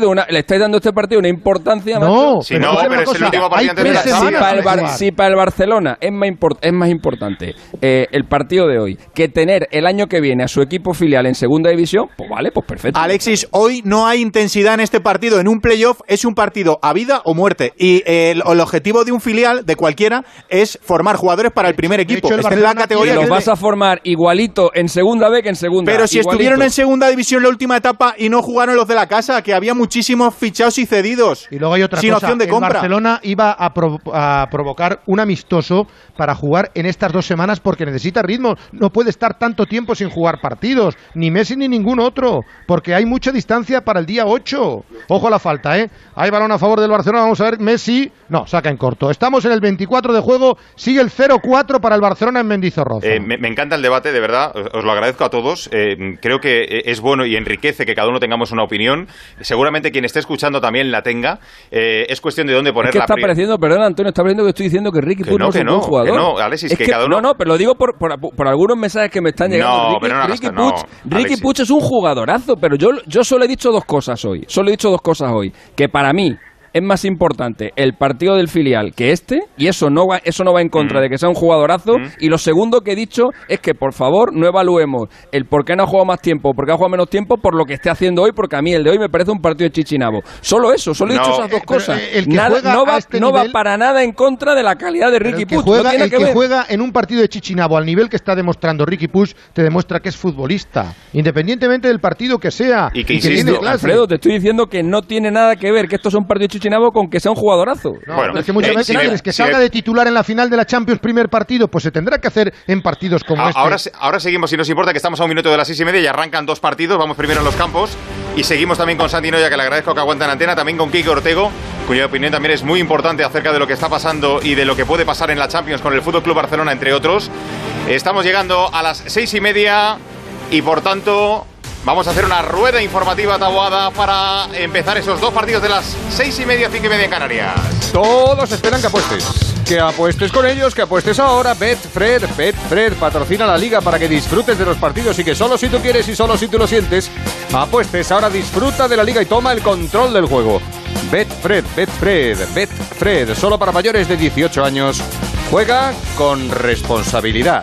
a este partido una importancia. No, pero es el último partido antes de la Champions. Si para el Barcelona es más importante el partido de hoy que tener el año que viene a su equipo filial en segunda división, pues vale, pues perfecto. Alexis, hoy no hay intensidad en este partido. En un playoff es un partido a vida o muerte. Y el objetivo de un filial, de cualquiera, es formar jugadores para el primer equipo. Está en la categoría. Vas a formar igualito en segunda B que en segunda. Pero si estuvieron en segunda división la última etapa y no jugaron los de la casa, que había muchísimos fichados y cedidos. Y luego hay otra sin cosa. Opción de compra. Barcelona iba a provocar un amistoso para jugar en estas 2 semanas porque necesita ritmo. No puede estar tanto tiempo sin jugar partidos. Ni Messi ni ningún otro. Porque hay mucha distancia para el día 8. Ojo a la falta, Hay balón a favor del Barcelona. Vamos a ver, Messi. No, saca en corto. Estamos en el 24 de juego. Sigue el 0-4 para el Barcelona en Mendizorroza. Me encanta el debate, de verdad, os lo agradezco a todos. Creo que es bueno y enriquece que cada uno tengamos una opinión. Seguramente quien esté escuchando también la tenga. Es cuestión de dónde poner la está pareciendo, perdón, Antonio, está pareciendo que estoy diciendo que Riqui Puig no es un buen jugador. Que no, Alexis, que cada uno... No, pero lo digo por algunos mensajes que me están llegando. Riqui Puig es un jugadorazo, pero yo solo he dicho dos cosas hoy. Que para mí es más importante el partido del filial que y eso no va en contra de que sea un jugadorazo. Y lo segundo que he dicho es que por favor no evaluemos el por qué no ha jugado más tiempo, por qué ha jugado menos tiempo, por lo que esté haciendo hoy, porque a mí el de hoy me parece un partido de chichinabo. Solo he dicho esas dos cosas. No va para nada en contra de la calidad de Riqui Puig. El que juega en un partido de chichinabo al nivel que está demostrando Riqui Puig te demuestra que es futbolista, independientemente del partido que sea. Y que insisto, Alfredo, te estoy diciendo que no tiene nada que ver que estos son partidos de chichinabo con que sea un jugadorazo. Es que muchas veces quieres que salga de titular en la final de la Champions primer partido, pues se tendrá que hacer en partidos como este. Ahora seguimos, si nos importa, que estamos a 1 minuto de las 6:30 y arrancan 2 partidos. Vamos primero a los campos y seguimos también con Santi Noya, que le agradezco que aguanta en antena, también con Quique Ortego, cuya opinión también es muy importante acerca de lo que está pasando y de lo que puede pasar en la Champions con el FC Barcelona, entre otros. Estamos llegando a las 6:30 y por tanto vamos a hacer una rueda informativa, Taboada, para empezar esos dos partidos de las 6:30, 5:30 en Canarias. Todos esperan que apuestes. Que apuestes con ellos, que apuestes ahora. Betfred patrocina la liga para que disfrutes de los partidos y que solo si tú quieres y solo si tú lo sientes, apuestes ahora, disfruta de la liga y toma el control del juego. Betfred, solo para mayores de 18 años. Juega con responsabilidad.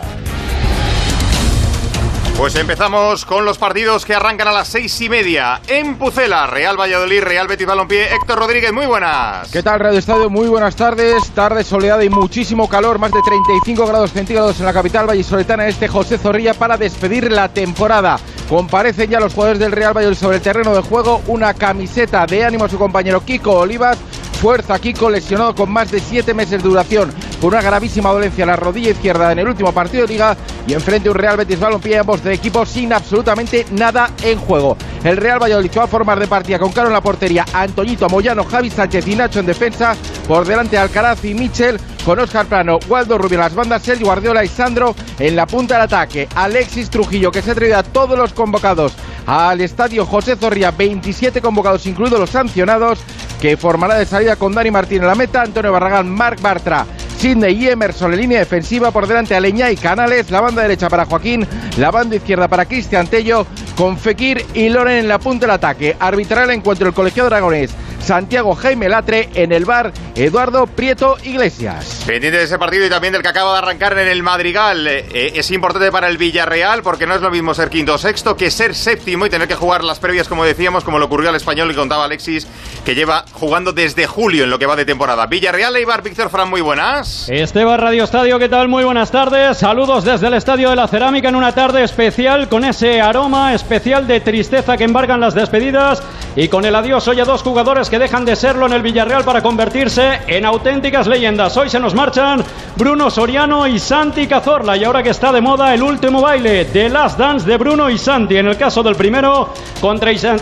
Pues empezamos con los partidos que arrancan a las 6:30 en Pucela. Real Valladolid, Real Betis Balompié. Héctor Rodríguez, muy buenas. ¿Qué tal, Radio Estadio? Muy buenas tardes. Tarde soleada y muchísimo calor, más de 35 grados centígrados en la capital vallisoletana. José Zorrilla para despedir la temporada. Comparecen ya los jugadores del Real Valladolid sobre el terreno de juego. Una camiseta de ánimo a su compañero Kiko Olivas. Fuerza, Kiko, lesionado con más de 7 meses de duración por una gravísima dolencia en la rodilla izquierda en el último partido de Liga, y enfrente un Real Betis Balompié, ambos de equipo sin absolutamente nada en juego. El Real Valladolid va a formar de partida con Caro en la portería, Antoñito, Moyano, Javi Sánchez y Nacho en defensa, por delante Alcaraz y Michel, con Óscar Plano, Waldo Rubio en las bandas, Sergio Guardiola y Sandro en la punta del ataque. Alexis Trujillo, que se ha traído a todos los convocados al estadio José Zorrilla, 27 convocados incluidos los sancionados, que formará de salida con Dani Martín en la meta, Antonio Barragán, Marc Bartra, Sidney y Emerson en línea defensiva, por delante Aleñá y Canales, la banda derecha para Joaquín, la banda izquierda para Cristian Tello, con Fekir y Loren en la punta del ataque. Arbitrará el encuentro el colegiado aragonés Santiago Jaime Latre, en el bar Eduardo Prieto Iglesias. Pendiente de ese partido y también del que acaba de arrancar en el Madrigal. Es importante para el Villarreal porque no es lo mismo ser quinto o sexto que ser séptimo y tener que jugar las previas, como decíamos, como le ocurrió al Español, y contaba Alexis, que lleva jugando desde julio en lo que va de temporada. Villarreal, Eibar, Víctor Fran, muy buenas. Esteban, Radio Estadio, ¿qué tal? Muy buenas tardes. Saludos desde el Estadio de la Cerámica en una tarde especial, con ese aroma especial de tristeza que embargan las despedidas y con el adiós hoy a dos jugadores que dejan de serlo en el Villarreal para convertirse en auténticas leyendas. Hoy se nos marchan Bruno Soriano y Santi Cazorla, y ahora que está de moda el último baile, The Last Dance de Bruno y Santi. En el caso del primero, con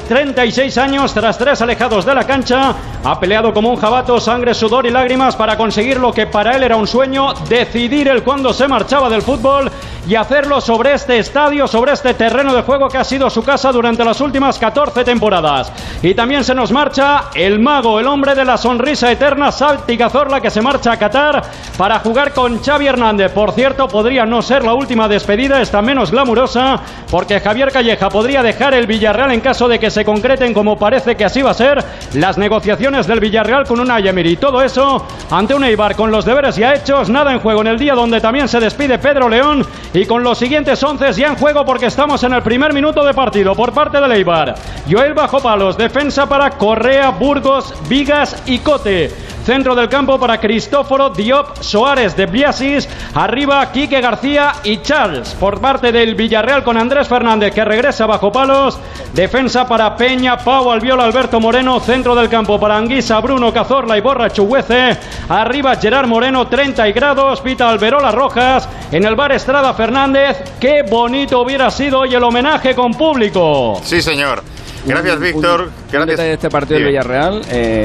36 años, tras 3 alejados de la cancha, ha peleado como un jabato, sangre, sudor y lágrimas para conseguir lo que para él era un sueño: decidir el cuándo se marchaba del fútbol y hacerlo sobre este estadio, sobre este terreno de juego que ha sido su casa durante las últimas 14 temporadas. Y también se nos marcha el mago, el hombre de la sonrisa eterna, Santi Cazorla, que se marcha a Qatar para jugar con Xavi Hernández. Por cierto, podría no ser la última despedida, esta menos glamurosa, porque Javier Calleja podría dejar el Villarreal en caso de que se concreten, como parece que así va a ser, las negociaciones del Villarreal con Unai Emery. Todo eso ante un Eibar con los deberes ya hechos, nada en juego en el día donde también se despide Pedro León, y con los siguientes 11 ya en juego porque estamos en el primer minuto de partido por parte del Eibar. Joel bajo palos, defensa para Correa, Burgos, Vigas y Cote. Centro del campo para Cristóforo, Diop, Soares, de Bliasis. Arriba Quique García y Charles. Por parte del Villarreal con Andrés Fernández, que regresa bajo palos. Defensa para Peña, Pau, Albiol, Alberto Moreno. Centro del campo para Anguisa, Bruno Cazorla y Borra Chuguece. Arriba Gerard Moreno, 30 grados. Pita Alberola Rojas. En el bar Estrada Fernández. Qué bonito hubiera sido hoy el homenaje con público. Sí, señor. Gracias, Víctor. Gracias. De este partido del Villarreal.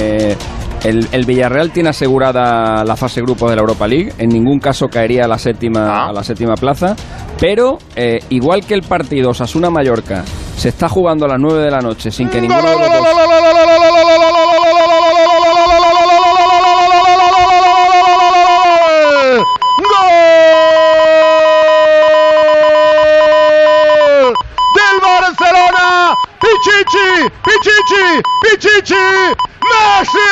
El Villarreal tiene asegurada la fase grupos de la Europa League. En ningún caso caería a la séptima plaza. Pero, igual que el partido Osasuna-Mallorca se está jugando a las 9 de la noche sin que ninguno de los dos... Barcelona, Pichichi, Messi.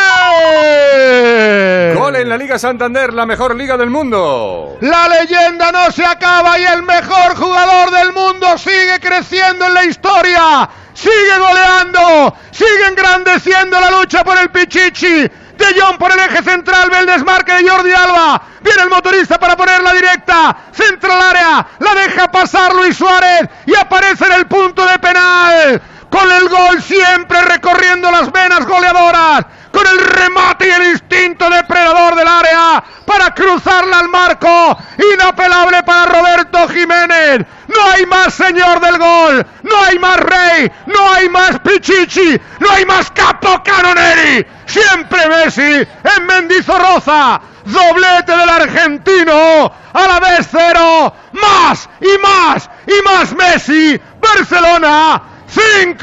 Gol en la Liga Santander, la mejor liga del mundo. La leyenda no se acaba y el mejor jugador del mundo sigue creciendo en la historia, sigue goleando, sigue engrandeciendo la lucha por el Pichichi. De Jong por el eje central, ve el desmarque de Jordi Alba, viene el motorista para ponerla directa, centra al área, la deja pasar Luis Suárez y aparece en el punto de penal, con el gol siempre recorriendo las venas goleadoras, con el remate y el instinto depredador del área, para cruzarla al marco. Inapelable para Roberto Jiménez. No hay más señor del gol. No hay más rey. No hay más Pichichi. No hay más Capo Canoneri. Siempre Messi en Mendizorroza. Doblete del argentino. A la vez 0. Más y más y más Messi. Barcelona 5.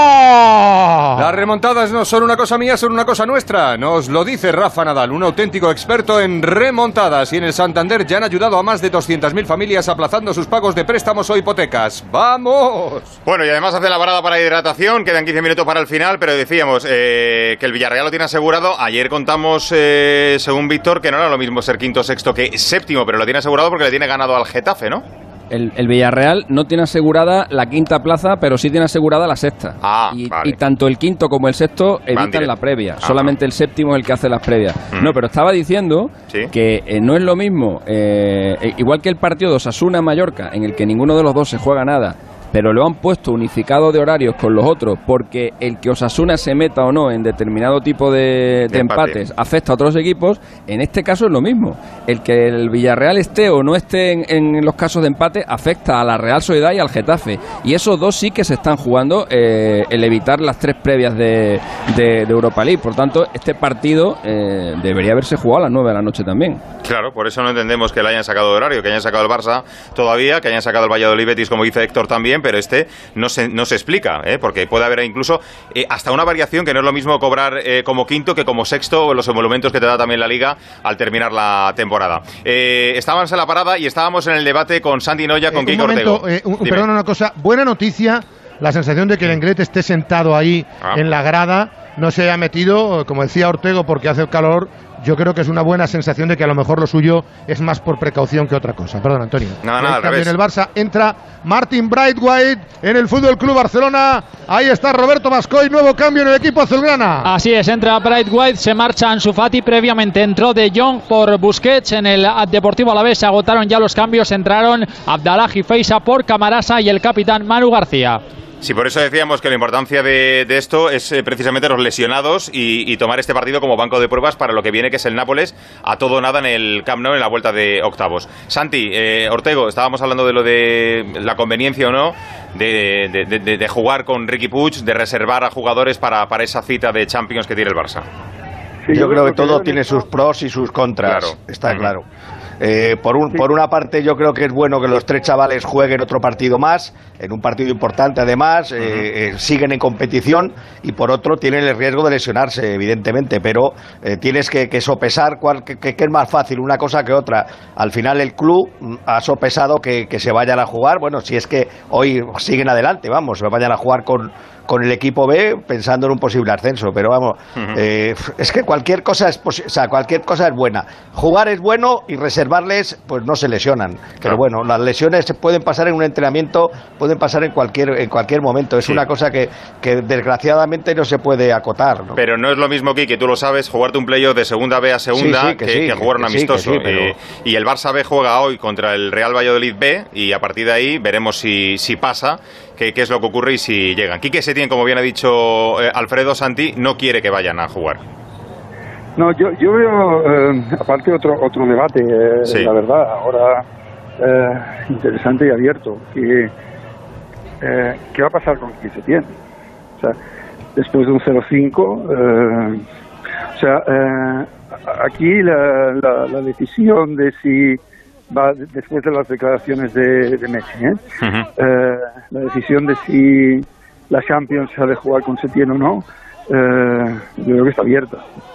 Las remontadas no son una cosa mía, son una cosa nuestra. Nos lo dice Rafa Nadal, un auténtico experto en remontadas. Y en el Santander ya han ayudado a más de 200.000 familias aplazando sus pagos de préstamos o hipotecas. ¡Vamos! Bueno, y además hace la parada para hidratación. Quedan 15 minutos para el final, pero decíamos que el Villarreal lo tiene asegurado. Ayer contamos, según Víctor, que no era lo mismo ser quinto, sexto que séptimo, pero lo tiene asegurado porque le tiene ganado al Getafe, ¿no? El Villarreal no tiene asegurada la quinta plaza, pero sí tiene asegurada la sexta. Vale. Y tanto el quinto como el sexto evitan la previa. Solamente el séptimo es el que hace las previas. No, pero estaba diciendo que no es lo mismo, igual que el partido de Osasuna-Mallorca, en el que ninguno de los dos se juega nada, pero lo han puesto unificado de horarios con los otros, porque el que Osasuna se meta o no en determinado tipo de empates afecta a otros equipos. En este caso es lo mismo. El que el Villarreal esté o no esté en los casos de empate afecta a la Real Sociedad y al Getafe. Y esos dos sí que se están jugando el evitar las 3 previas de Europa League. Por tanto, este partido debería haberse jugado a las 9 de la noche también. Claro, por eso no entendemos que le hayan sacado de horario, que hayan sacado el Barça todavía, que hayan sacado el Valladolid Betis, como dice Héctor también, pero este no se explica, porque puede haber incluso hasta una variación, que no es lo mismo cobrar como quinto que como sexto, los emolumentos que te da también la Liga al terminar la temporada. Estábamos en la parada y estábamos en el debate con Santi Noya, con Kiko Ortego. Perdona una cosa, buena noticia, la sensación de que el Englet esté sentado ahí en la grada, no se haya metido, como decía Ortego, porque hace calor. Yo creo que es una buena sensación de que a lo mejor lo suyo es más por precaución que otra cosa. Perdón, Antonio. Nada, en el Barça entra Martin Braithwaite en el Fútbol Club Barcelona. Ahí está Roberto Mascoy, nuevo cambio en el equipo azulgrana. Así es, entra Braithwaite, se marcha Ansu Fati. Previamente entró De Jong por Busquets. En el Deportivo Alavés se agotaron ya los cambios. Entraron Abdallah Hifeisa por Camarasa y el capitán Manu García. Sí, por eso decíamos que la importancia de esto es precisamente los lesionados y tomar este partido como banco de pruebas para lo que viene, que es el Nápoles a todo o nada en el Camp Nou en la vuelta de octavos. Santi, Ortego, estábamos hablando de lo de la conveniencia o no de jugar con Riqui Puig, de reservar a jugadores para esa cita de Champions que tiene el Barça. Sí, yo creo que todo tiene sus pros y sus contras, está claro. Por una parte, yo creo que es bueno que los 3 chavales jueguen otro partido más, en un partido importante además, siguen en competición, y por otro tienen el riesgo de lesionarse, evidentemente, pero tienes que sopesar qué es más fácil una cosa que otra. Al final el club ha sopesado que se vayan a jugar, bueno, si es que hoy siguen adelante, vamos, se vayan a jugar con el equipo B pensando en un posible ascenso, pero vamos, es que cualquier cosa cualquier cosa es buena. Jugar es bueno y reservarles, pues no se lesionan. Pero bueno, las lesiones pueden pasar en un entrenamiento, pueden pasar en cualquier momento. Es una cosa que desgraciadamente no se puede acotar, ¿no? Pero no es lo mismo, Quique, tú lo sabes, jugarte un playoff de segunda B a segunda que jugar un amistoso. Pero... y el Barça B juega hoy contra el Real Valladolid B y a partir de ahí veremos si pasa, qué es lo que ocurre y si llegan. Quique Setién, como bien ha dicho Alfredo, Santi, no quiere que vayan a jugar. No, yo veo, aparte otro debate, la verdad, ahora interesante y abierto, que ¿qué va a pasar con Quique Setién? O sea, después de un 0-5, aquí la decisión de si va, después de las declaraciones de Messi, la decisión de si la Champions se ha de jugar con Setién o no, yo creo que está abierta.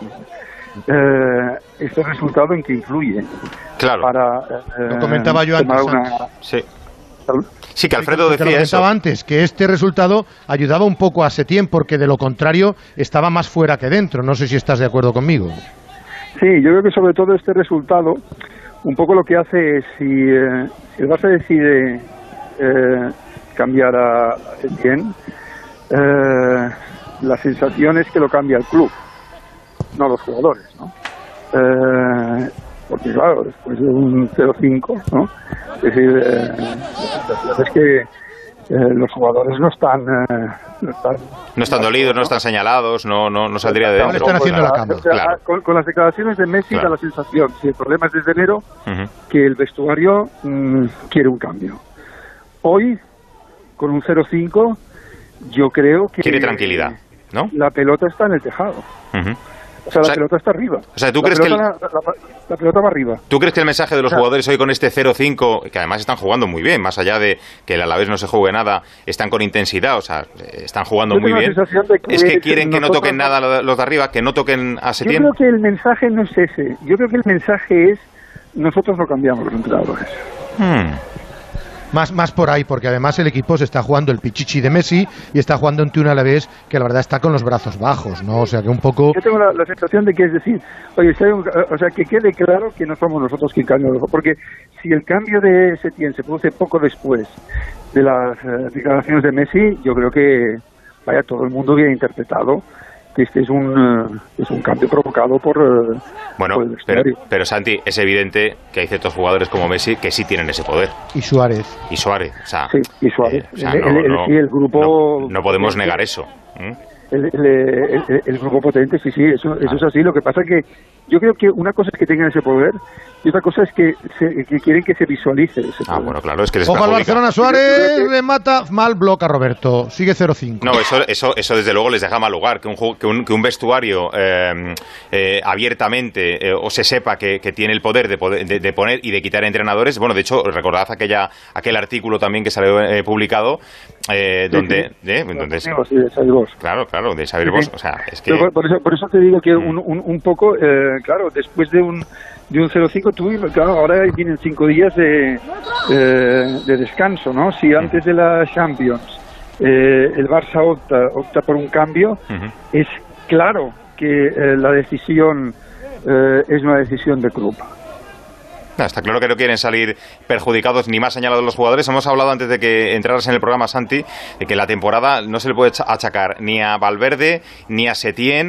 Este resultado en que influye. Claro. Para, lo comentaba yo antes. Sí, que Alfredo decía eso. Antes, que este resultado ayudaba un poco a Setién, porque de lo contrario estaba más fuera que dentro. No sé si estás de acuerdo conmigo. Sí, yo creo que sobre todo este resultado un poco lo que hace es, si el Barça decide cambiar a Setién, la sensación es que lo cambia el club, no los jugadores, ¿no? Porque claro, después de un 0-5, ¿no? Es decir, la sensación es que los jugadores no están dolidos, no están señalados, no saldría de dentro. Están haciendo la cama. O sea, Claro. con las declaraciones de Messi da la sensación, si el problema es desde enero, que el vestuario quiere un cambio. Hoy, con un 0-5, yo creo que... Quiere tranquilidad, ¿no? La pelota está en el tejado. O sea, la pelota está arriba. O sea, ¿tú crees que la pelota va arriba? ¿Tú crees que el mensaje de los jugadores hoy con este 0-5, que además están jugando muy bien, más allá de que el Alavés no se juegue nada, están con intensidad, o sea, están jugando muy bien, es que quieren que no toquen nada los de arriba, que no toquen a Setién? Yo creo que el mensaje no es ese. Yo creo que el mensaje es: nosotros no cambiamos los entrenadores. Más por ahí, porque además el equipo se está jugando el pichichi de Messi y está jugando ante un Alavés que la verdad está con los brazos bajos, ¿no? O sea que un poco... Yo tengo la sensación de que es decir, oye, o sea, que quede claro que no somos nosotros quien cambiamos, porque si el cambio de Setién se produce poco después de las declaraciones de Messi, yo creo que, vaya, todo el mundo hubiera interpretado que este es un cambio provocado por el vestuario. Pero Santi, es evidente que hay ciertos jugadores como Messi que sí tienen ese poder. Y Suárez, o sea, sí, y Suárez. O sea, el grupo... No podemos negar eso. El grupo potente, sí, eso es así. Lo que pasa es que yo creo que una cosa es que tengan ese poder y otra cosa es que quieren que se visualice ese poder. Bueno, claro, es que les ojo al perjudica. Barcelona, Suárez remata mal, bloca Roberto, sigue 0-5. No, eso desde luego les deja mal lugar, que un vestuario abiertamente o se sepa que tiene el poder de poner y de quitar entrenadores. Bueno, de hecho, recordad aquel artículo también que salió publicado donde Claro, de Xavier Bosch, o sea, es que... Por eso te digo que un poco, claro, después de un 0-5, claro, ahora vienen 5 días de descanso, ¿no? Si antes de la Champions el Barça opta por un cambio, es claro que la decisión es una decisión de club. No, está claro que no quieren salir perjudicados ni más señalados los jugadores. Hemos hablado antes de que entraras en el programa, Santi, de que la temporada no se le puede achacar ni a Valverde ni a Setién.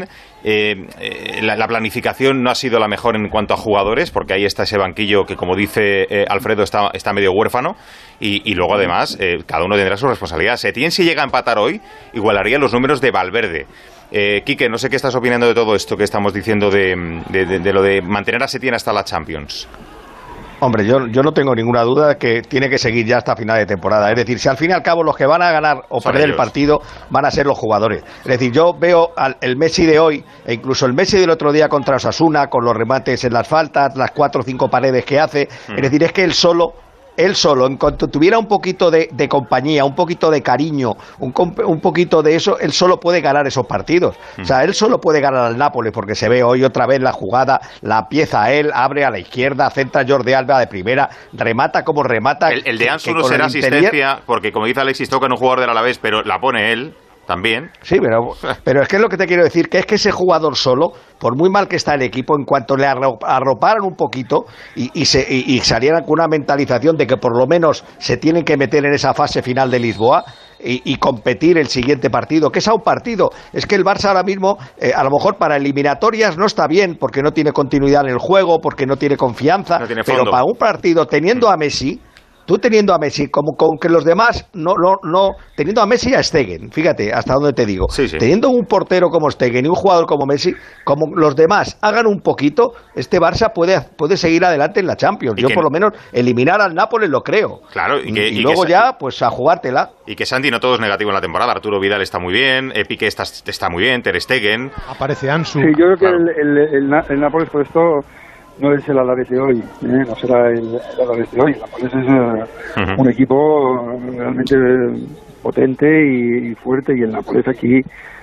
La planificación no ha sido la mejor en cuanto a jugadores, porque ahí está ese banquillo que, como dice Alfredo, está medio huérfano. Y luego, además, cada uno tendrá su responsabilidad. Setién, si llega a empatar hoy, igualaría los números de Valverde. Quique, no sé qué estás opinando de todo esto que estamos diciendo de lo de mantener a Setién hasta la Champions. Hombre, yo no tengo ninguna duda de que tiene que seguir ya hasta final de temporada. Es decir, si al fin y al cabo los que van a ganar o Son perder ellos. el partido van a ser los jugadores. Es decir, yo veo el Messi de hoy e incluso el Messi del otro día contra Osasuna, con los remates en las faltas, las 4 o 5 paredes que hace. Es decir, es que él solo, en cuanto tuviera un poquito de compañía, un poquito de cariño, un poquito de eso, él solo puede ganar esos partidos. O sea, él solo puede ganar al Nápoles, porque se ve hoy otra vez la jugada, la pieza a él, abre a la izquierda, centra Jordi Alba de primera, remata como remata. El de Ansu no será asistencia, porque como dice Alexis, toca un jugador del Alavés, pero la pone él también. Sí, pero es que es lo que te quiero decir, que es que ese jugador solo, por muy mal que está el equipo, en cuanto le arroparan un poquito y salieran con una mentalización de que por lo menos se tienen que meter en esa fase final de Lisboa y competir el siguiente partido, que es a un partido. Es que el Barça ahora mismo, a lo mejor para eliminatorias no está bien, porque no tiene continuidad en el juego, porque no tiene confianza, pero para un partido teniendo a Messi... Tú teniendo a Messi, como con que los demás no, teniendo a Messi y a Stegen, fíjate hasta dónde te digo, teniendo un portero como Stegen y un jugador como Messi, como los demás hagan un poquito, este Barça puede seguir adelante en la Champions. Yo por lo menos eliminar al Nápoles lo creo. Claro, y luego ya pues a jugártela. Y que Santi no todo es negativo en la temporada. Arturo Vidal está muy bien, Piqué está muy bien, Ter Stegen. Aparece Ansu. Sí, yo creo que el Nápoles por esto no es el Alavés de hoy, no será el Alavés de hoy. El Nápoles es un equipo realmente potente y fuerte, y el Nápoles aquí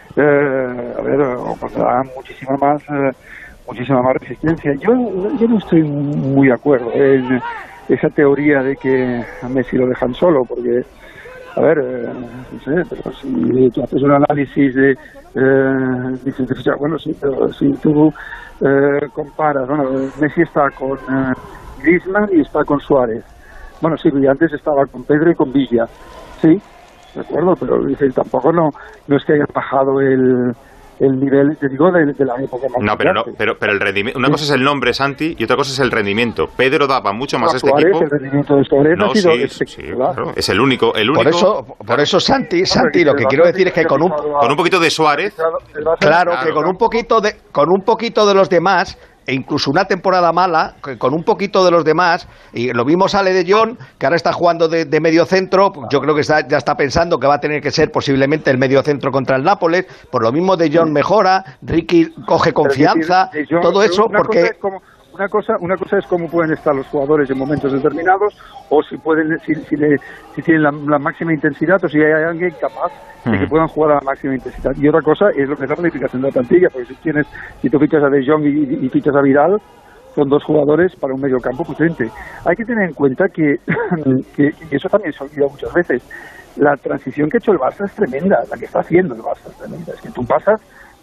pasará muchísima más resistencia. Yo no estoy muy de acuerdo en esa teoría de que a Messi lo dejan solo, porque no sé, pero si tú haces un análisis dices, bueno, sí, pero si tú comparas, bueno, Messi está con Griezmann y está con Suárez. Bueno, sí, y antes estaba con Pedro y con Villa, sí, de acuerdo, pero dice, tampoco no es que haya bajado el el nivel, te digo, de la época más. No, pero el rendimiento, una cosa es el nombre, Santi, y otra cosa es el rendimiento. Pedro daba mucho más a este Suárez, equipo. El rendimiento de Suárez ha sido espectacular. Claro, es el único. Por eso Santi, lo que quiero decir es que con un poquito de Suárez, claro, que con un poquito de los demás, e incluso una temporada mala, con un poquito de los demás, y lo vimos a Ale de Jong, que ahora está jugando de medio centro, yo creo que ya está pensando que va a tener que ser posiblemente el medio centro contra el Nápoles, por lo mismo de Jong mejora, Ricky coge confianza, todo eso, porque... Una cosa es cómo pueden estar los jugadores en momentos determinados, o si tienen la máxima intensidad, o si hay alguien capaz de que puedan jugar a la máxima intensidad. Y otra cosa es lo que es la planificación de la plantilla, porque si tú fichas a De Jong y fichas a Vidal, son dos jugadores para un medio campo potente. Hay que tener en cuenta que eso también se olvida muchas veces. La transición que ha hecho el Barça es tremenda, la que está haciendo el Barça es tremenda. Es que tú pasas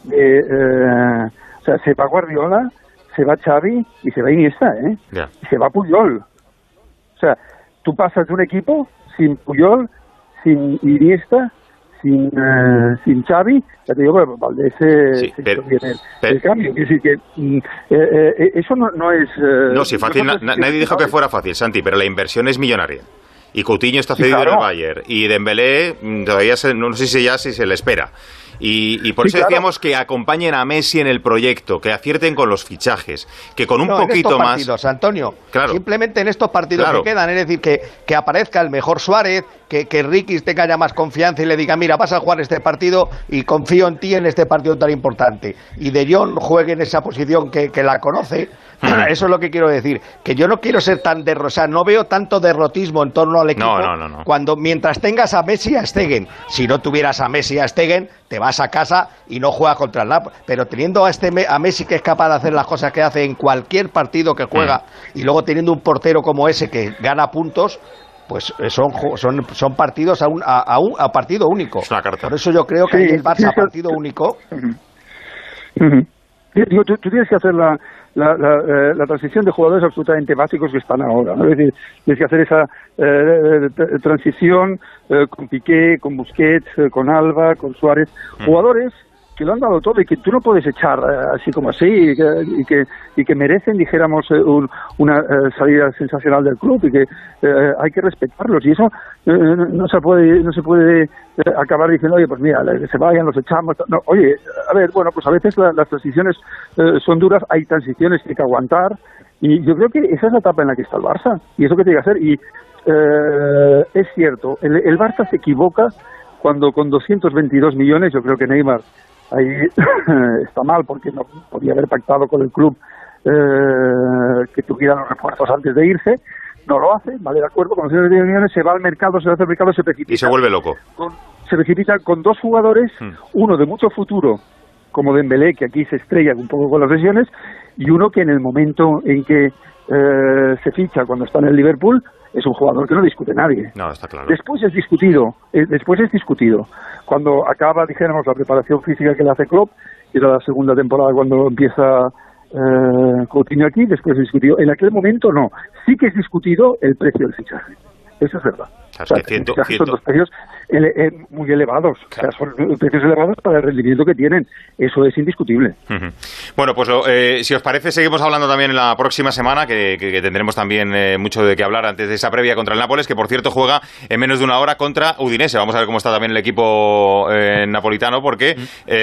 o sea, se va Guardiola, se va Xavi y se va Iniesta, Yeah. Y se va Puyol. O sea, tú pasas de un equipo sin Puyol, sin Iniesta, sin Xavi, ya te digo, pero Valdés el cambio. Es decir, que eso no es... no, si fácil, nadie dijo que fuera fácil, Santi, pero la inversión es millonaria. Y Coutinho está cedido en el Bayern. Y Dembélé todavía no sé si se le espera. Y por eso decíamos que acompañen a Messi en el proyecto, que acierten con los fichajes, que con un poquito más... partidos, Antonio, claro, simplemente en estos partidos que quedan, es decir, que aparezca el mejor Suárez, que Ricky tenga ya más confianza y le diga, mira, vas a jugar este partido y confío en ti en este partido tan importante. Y De Jong juegue en esa posición que la conoce. Eso es lo que quiero decir, que yo no quiero ser tan no veo tanto derrotismo en torno al equipo. No. Cuando mientras tengas a Messi y a Stegen, si no tuvieras a Messi y a Stegen, te vas a casa y no juegas contra el Napoli. Pero teniendo a Messi, que es capaz de hacer las cosas que hace en cualquier partido que juega, y luego teniendo un portero como ese que gana puntos, pues son partidos a partido único. Por eso yo creo que el Barça partido único. Digo, tú tienes que hacer la transición de jugadores absolutamente básicos que están ahora, ¿no? Es decir, tienes que hacer esa transición con Piqué, con Busquets, con Alba, con Suárez, jugadores que lo han dado todo y que tú no puedes echar así como así y que merecen, dijéramos, una salida sensacional del club y que hay que respetarlos, y eso no se puede acabar diciendo, oye, pues mira, que se vayan, los echamos. No, oye, a ver, bueno, pues a veces las transiciones son duras, hay transiciones que hay que aguantar, y yo creo que esa es la etapa en la que está el Barça y eso que tiene que hacer. Y es cierto, el Barça se equivoca cuando con 222 millones, yo creo que Neymar ahí está mal, porque no podía haber pactado con el club que tuviera los refuerzos antes de irse. No lo hace, vale, de acuerdo, con 222 millones se va al mercado, se hace el mercado, se precipita. Y se vuelve loco. Se precipita con dos jugadores, uno de mucho futuro, como Dembélé, que aquí se estrella un poco con las lesiones, y uno que en el momento en que se ficha, cuando está en el Liverpool, es un jugador que no discute nadie. No, está claro. Después es discutido. Cuando acaba, dijéramos, la preparación física que le hace Klopp, y era la segunda temporada cuando empieza Coutinho aquí, después es discutido. En aquel momento no. Sí que es discutido el precio del fichaje. Eso es verdad. O sea, que son dos precios muy elevados. Claro. O sea, son precios elevados para el rendimiento que tienen. Eso es indiscutible. Bueno, pues si os parece, seguimos hablando también en la próxima semana, que tendremos también mucho de qué hablar antes de esa previa contra el Nápoles, que por cierto juega en menos de una hora contra Udinese. Vamos a ver cómo está también el equipo napolitano, porque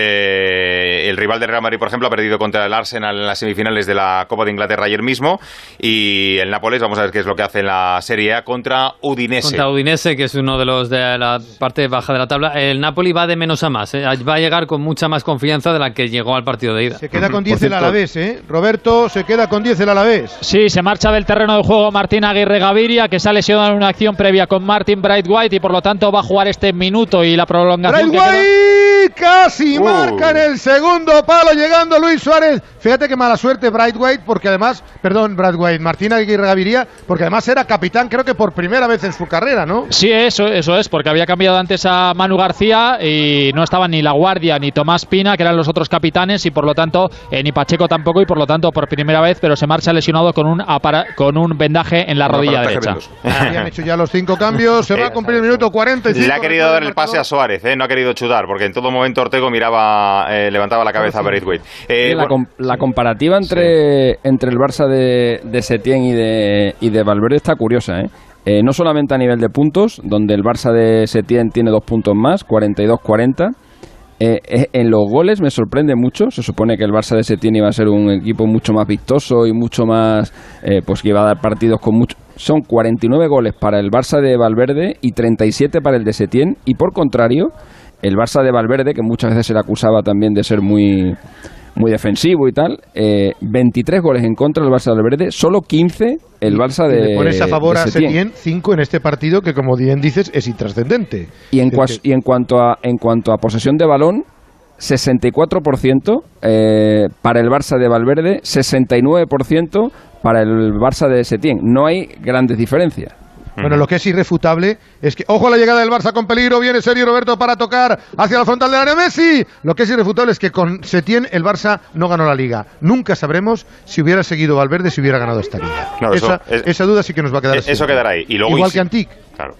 el rival del Real Madrid, por ejemplo, ha perdido contra el Arsenal en las semifinales de la Copa de Inglaterra ayer mismo, y el Nápoles, vamos a ver qué es lo que hace en la Serie A contra Udinese. Contra Udinese, que es uno de los de la parte baja de la tabla. El Napoli va de menos a más, va a llegar con mucha más confianza de la que llegó al partido de ida. Se queda con 10 el Alavés, Roberto, se queda con 10 el Alavés. Sí, se marcha del terreno de juego Martín Aguirre Gaviria, que se ha lesionado en una acción previa con Martin Braithwaite, y por lo tanto va a jugar este minuto y la prolongación. Braithwaite casi marca en el segundo palo, llegando Luis Suárez. Fíjate qué mala suerte Braithwaite, porque además, Martín Aguirre Gaviria, porque además era capitán, creo que por primera vez en su carrera, ¿no? Sí, eso es, porque había cambiado antes a Manu García y no estaban ni La Guardia ni Tomás Pina, que eran los otros capitanes, y por lo tanto ni Pacheco tampoco, y por lo tanto por primera vez, pero se marcha lesionado con un vendaje en la rodilla derecha. Habían hecho ya los 5 cambios, se va a cumplir el minuto 45. Le ha querido dar el pase a Suárez, no ha querido chutar, porque en todo momento momento Ortego levantaba la cabeza a Braithwaite. La comparativa entre el Barça de Setién y de Valverde está curiosa, no solamente a nivel de puntos, donde el Barça de Setién tiene 2 puntos más, 42-40. En los goles me sorprende mucho. Se supone que el Barça de Setién iba a ser un equipo mucho más vistoso y mucho más, pues que iba a dar partidos con mucho. Son 49 goles para el Barça de Valverde y 37 para el de Setién. Y por contrario, el Barça de Valverde, que muchas veces se le acusaba también de ser muy defensivo y tal, 23 goles en contra del Barça de Valverde, solo 15 el Barça de le pones a favor a Setién, 5 en este partido que, como bien dices, es intrascendente. Y en cuanto a posesión de balón, 64% para el Barça de Valverde, 69% para el Barça de Setién. No hay grandes diferencias. Bueno, lo que es irrefutable es que, ojo a la llegada del Barça con peligro, viene Sergio Roberto para tocar hacia la frontal del área Messi. Lo que es irrefutable es que con Setién el Barça no ganó la Liga. Nunca sabremos si hubiera seguido Valverde, si hubiera ganado esta Liga. Claro, esa duda sí que nos va a quedar así. Eso quedará ahí. Y luego igual que Antic. Claro.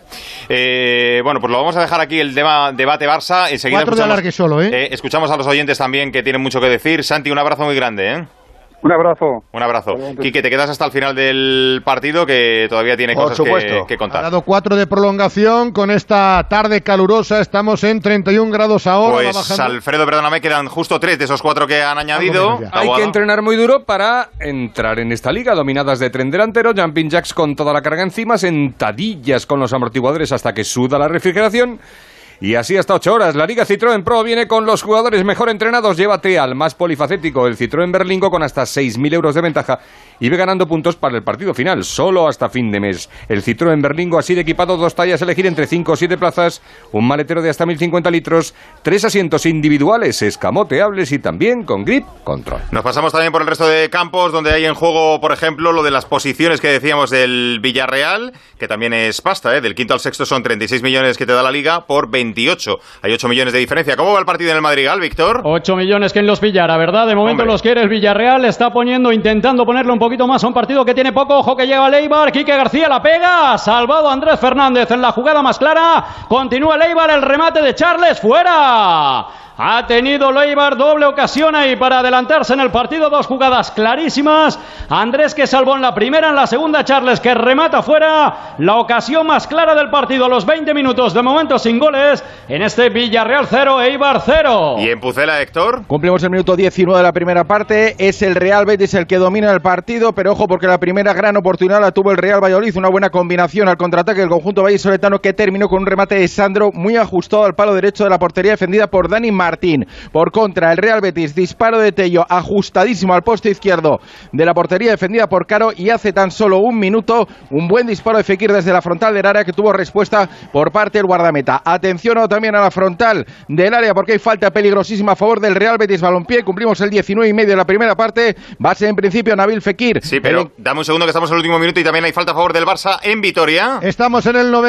Bueno, pues lo vamos a dejar aquí el debate Barça. Enseguida 4 de alargue solo, escuchamos a los oyentes también que tienen mucho que decir. Santi, un abrazo muy grande, Un abrazo. Un abrazo. Quique, te quedas hasta el final del partido, que todavía tiene cosas que contar. Ha dado 4 de prolongación con esta tarde calurosa. Estamos en 31 grados ahora. Pues, Alfredo, perdóname, quedan justo 3 de esos 4 que han añadido. Hay que entrenar muy duro para entrar en esta liga. Dominadas de tren delantero, jumping jacks con toda la carga encima, sentadillas con los amortiguadores hasta que suda la refrigeración. Y así hasta 8 horas. La Liga Citroën Pro viene con los jugadores mejor entrenados. Llévate al más polifacético, el Citroën Berlingo, con hasta 6.000 euros de ventaja. Y ve ganando puntos para el partido final, solo hasta fin de mes. El Citroën Berlingo así de equipado, 2 tallas, elegir entre 5 o 7 plazas, un maletero de hasta 1.050 litros, 3 asientos individuales escamoteables y también con grip control. Nos pasamos también por el resto de campos, donde hay en juego, por ejemplo, lo de las posiciones que decíamos del Villarreal, que también es pasta, del quinto al sexto son 36 millones que te da la Liga por 28. Hay 8 millones de diferencia. ¿Cómo va el partido en el Madrigal, Víctor? 8 millones que en los pillara, ¿verdad? De momento los quiere el Villarreal, está intentando ponerle un poquito más a un partido que tiene poco. Ojo que llega el Eibar, Quique García la pega, salvado Andrés Fernández en la jugada más clara. Continúa el Eibar, el remate de Charles, fuera. Ha tenido el Eibar doble ocasión ahí para adelantarse en el partido, 2 jugadas clarísimas. Andrés que salvó en la primera, en la segunda Charles que remata fuera. La ocasión más clara del partido a los 20 minutos, de momento sin goles, en este Villarreal 0, Eibar 0. ¿Y en Pucela, Héctor? Cumplimos el minuto 19 de la primera parte, es el Real Betis el que domina el partido, pero ojo porque la primera gran oportunidad la tuvo el Real Valladolid, una buena combinación al contraataque del conjunto vallisoletano que terminó con un remate de Sandro muy ajustado al palo derecho de la portería defendida por Dani Martín. Por contra, el Real Betis, disparo de Tello ajustadísimo al poste izquierdo de la portería defendida por Caro, y hace tan solo un minuto un buen disparo de Fekir desde la frontal del área que tuvo respuesta por parte del guardameta. Atención también a la frontal del área porque hay falta peligrosísima a favor del Real Betis Balompié. Cumplimos el 19,5 de la primera parte. Va a ser en principio Nabil Fekir. Sí, pero dame un segundo que estamos en el último minuto y también hay falta a favor del Barça en Vitoria. Estamos en el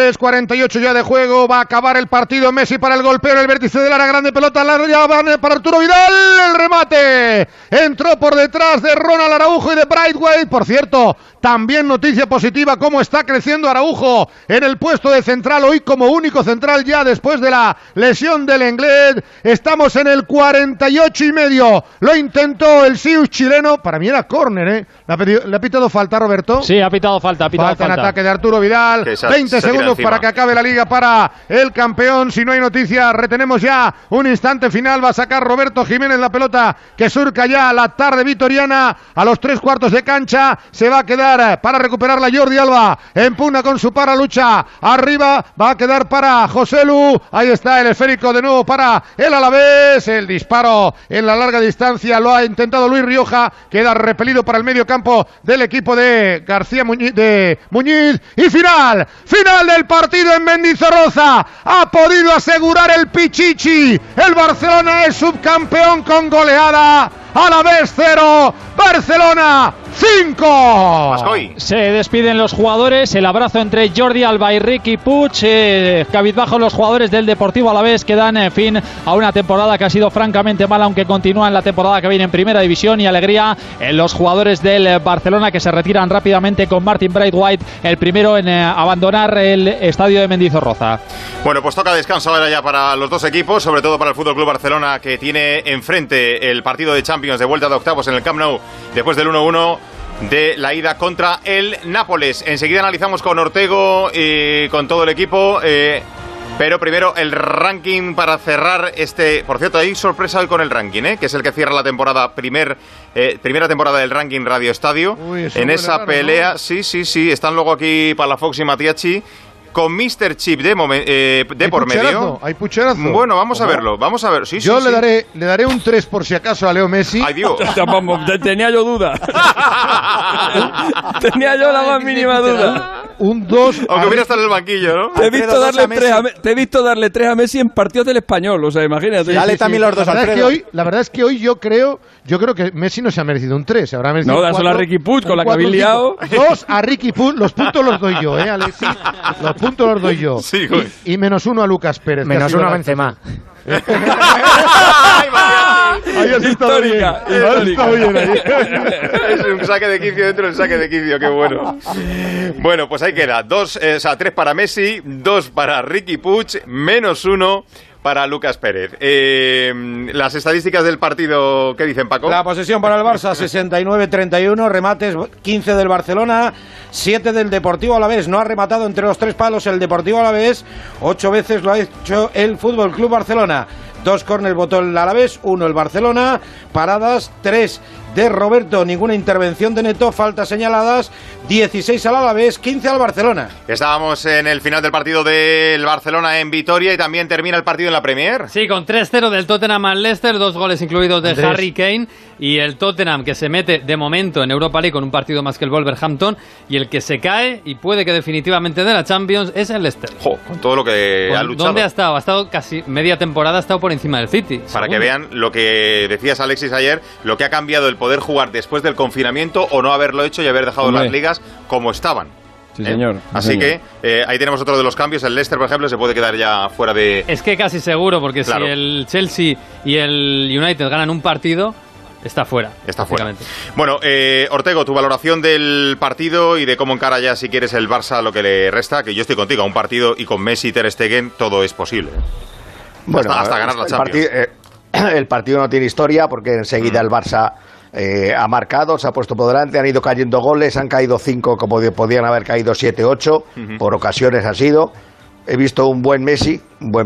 93-48 ya de juego. Va a acabar el partido. Messi para el golpeo en el vértice del área grande. Pelota larga para Arturo Vidal. El remate entró por detrás de Ronald Araujo y de Braithwaite. Por cierto, también noticia positiva cómo está creciendo Araujo en el puesto de central, hoy como único central ya después de la lesión del Lenglet. Estamos en el 48,5. Lo intentó el Sius chileno. Para mí era córner, ¿Le ha pitado falta, Roberto? Sí, ha pitado falta. Falta en ataque de Arturo Vidal. 20 segundos para que acabe la Liga para el campeón. Si no hay noticias, retenemos ya un instante final. Va a sacar Roberto Jiménez la pelota que surca ya la tarde vitoriana a los 3/4 de cancha. Se va a quedar para recuperarla Jordi Alba. En pugna con su lucha. Arriba va a quedar para José Lu. Ahí está el esférico de nuevo para el Alavés. El disparo en la larga distancia lo ha intentado Luis Rioja. Queda repelido para el medio campo del equipo de García Muñiz. Y final del partido en Mendizorroza. Ha podido asegurar el Pichichi. El Barcelona es subcampeón con goleada. Alavés 0, Barcelona 5. Se despiden los jugadores, el abrazo entre Jordi Alba y Riqui Puig, cabizbajo los jugadores del Deportivo Alavés que dan fin a una temporada que ha sido francamente mala, aunque continúa en la temporada que viene en Primera División, y alegría en los jugadores del Barcelona que se retiran rápidamente con Martin Braithwaite, el primero en abandonar el estadio de Mendizorroza. Bueno, pues toca descanso ahora ya para los dos equipos, sobre todo para el FC Barcelona, que tiene enfrente el partido de Champions de vuelta de octavos en el Camp Nou después del 1-1 de la ida contra el Nápoles. Enseguida analizamos con Ortego y con todo el equipo, pero primero el ranking para cerrar este... Por cierto, hay sorpresa hoy con el ranking, que es el que cierra la temporada, primera temporada del ranking Radio Estadio. En esa pelea, ¿no? Sí, están luego aquí Palafox y Matiachi, con Mr. Chip de por medio. Hay pucherazo. Bueno, vamos a verlo. Vamos a ver. Sí, yo le daré un 3 por si acaso a Leo Messi. Ay, Dios. Tenía yo duda. Tenía yo la más mínima duda. Un 2. Aunque hubiera estado en el banquillo, ¿no? Te he visto darle 3 a Messi en partidos del Español. O sea, imagínate. Dale también los dos a Alfredo. La verdad es que hoy yo creo que Messi no se ha merecido un 3. Habrá merecido no, dáselo a Riqui Puig con la que habéis liado. 2 a Riqui Puig. Los puntos los doy yo, Alexis. Los puntos los doy yo. Sí, y -1 a Lucas Pérez. -1 a Benzema. Ahí has estado bien. Es un saque de quicio dentro del saque de quicio, qué bueno. Bueno, pues ahí queda. 3 para Messi, 2 para Riqui Puig, -1 para Lucas Pérez. Las estadísticas del partido, ¿qué dicen, Paco? La posesión para el Barça, 69-31, remates 15 del Barcelona, 7 del Deportivo Alavés. No ha rematado entre los 3 palos el Deportivo Alavés, 8 veces lo ha hecho el Fútbol Club Barcelona. 2 córner votó el Alavés, 1 el Barcelona, paradas 3 de Roberto, ninguna intervención de Neto, faltas señaladas, 16 al Alavés, 15 al Barcelona. Estábamos en el final del partido del Barcelona en Vitoria y también termina el partido en la Premier. Sí, con 3-0 del Tottenham al Leicester, 2 goles incluidos de Harry Kane, y el Tottenham que se mete de momento en Europa League con un partido más que el Wolverhampton, y el que se cae y puede que definitivamente de la Champions es el Leicester. Con todo lo que ha luchado. ¿Dónde ha estado? Ha estado casi media temporada, ha estado por encima del City. Para que vean lo que decías, Alexis, ayer, lo que ha cambiado el poder jugar después del confinamiento o no haberlo hecho y haber dejado las ligas como estaban. Sí, señor. Así que ahí tenemos otro de los cambios. El Leicester, por ejemplo, se puede quedar ya fuera de... Es que casi seguro, porque claro, si el Chelsea y el United ganan un partido, está fuera. Está fuera. Bueno, Ortego, tu valoración del partido y de cómo encara ya, si quieres, el Barça lo que le resta, que yo estoy contigo, a un partido y con Messi y Ter Stegen todo es posible. Bueno, hasta ganar la Champions. El partido no tiene historia porque enseguida el Barça ha marcado, se ha puesto por delante, han ido cayendo goles, han caído 5 como podían haber caído 7, 8, por ocasiones ha sido. He visto un buen Messi,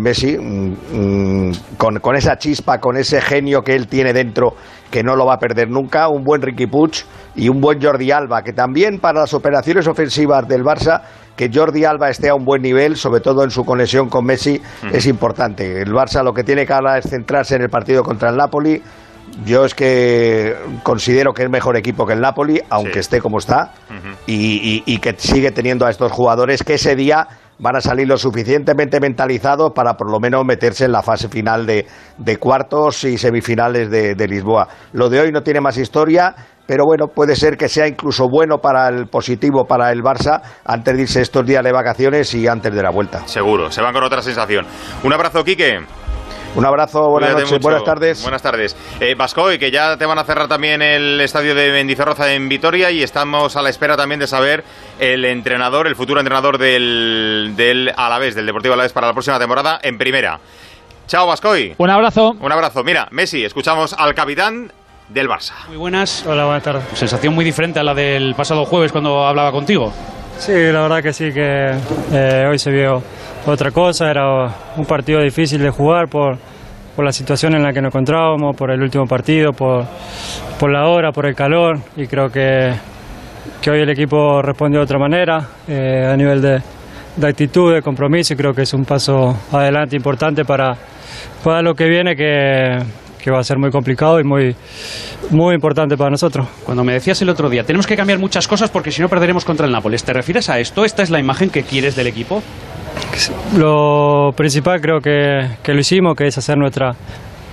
con esa chispa, con ese genio que él tiene dentro, que no lo va a perder nunca, un buen Riqui Puig y un buen Jordi Alba, que también para las operaciones ofensivas del Barça, que Jordi Alba esté a un buen nivel, sobre todo en su conexión con Messi, es importante. El Barça lo que tiene que ahora es centrarse en el partido contra el Napoli. Yo es que considero que es mejor equipo que el Napoli, aunque esté como está, y que sigue teniendo a estos jugadores que ese día van a salir lo suficientemente mentalizados para por lo menos meterse en la fase final de cuartos y semifinales de Lisboa. Lo de hoy no tiene más historia, pero bueno, puede ser que sea incluso bueno para el positivo para el Barça antes de irse estos días de vacaciones y antes de la vuelta. Seguro, se van con otra sensación. Un abrazo, Quique. Un abrazo, buenas noches, mucho. Buenas tardes. Buenas tardes. Bascoy, que ya te van a cerrar también el estadio de Mendizorroza en Vitoria y estamos a la espera también de saber el futuro entrenador del Alavés, del Deportivo Alavés para la próxima temporada en Primera. Chao, Bascoy. Un abrazo. Un abrazo. Mira, Messi, escuchamos al capitán del Barça. Muy buenas. Hola, buenas tardes. Sensación muy diferente a la del pasado jueves cuando hablaba contigo. Sí, la verdad que sí, que hoy se vio otra cosa, era un partido difícil de jugar por la situación en la que nos encontrábamos, por el último partido, por la hora, por el calor, y creo que hoy el equipo respondió de otra manera, a nivel de actitud, de compromiso, y creo que es un paso adelante importante para lo que viene, que va a ser muy complicado y muy importante para nosotros. Cuando me decías el otro día, tenemos que cambiar muchas cosas porque si no perderemos contra el Nápoles, ¿te refieres a esto? ¿Esta es la imagen que quieres del equipo? Lo principal creo que lo hicimos, que es hacer nuestra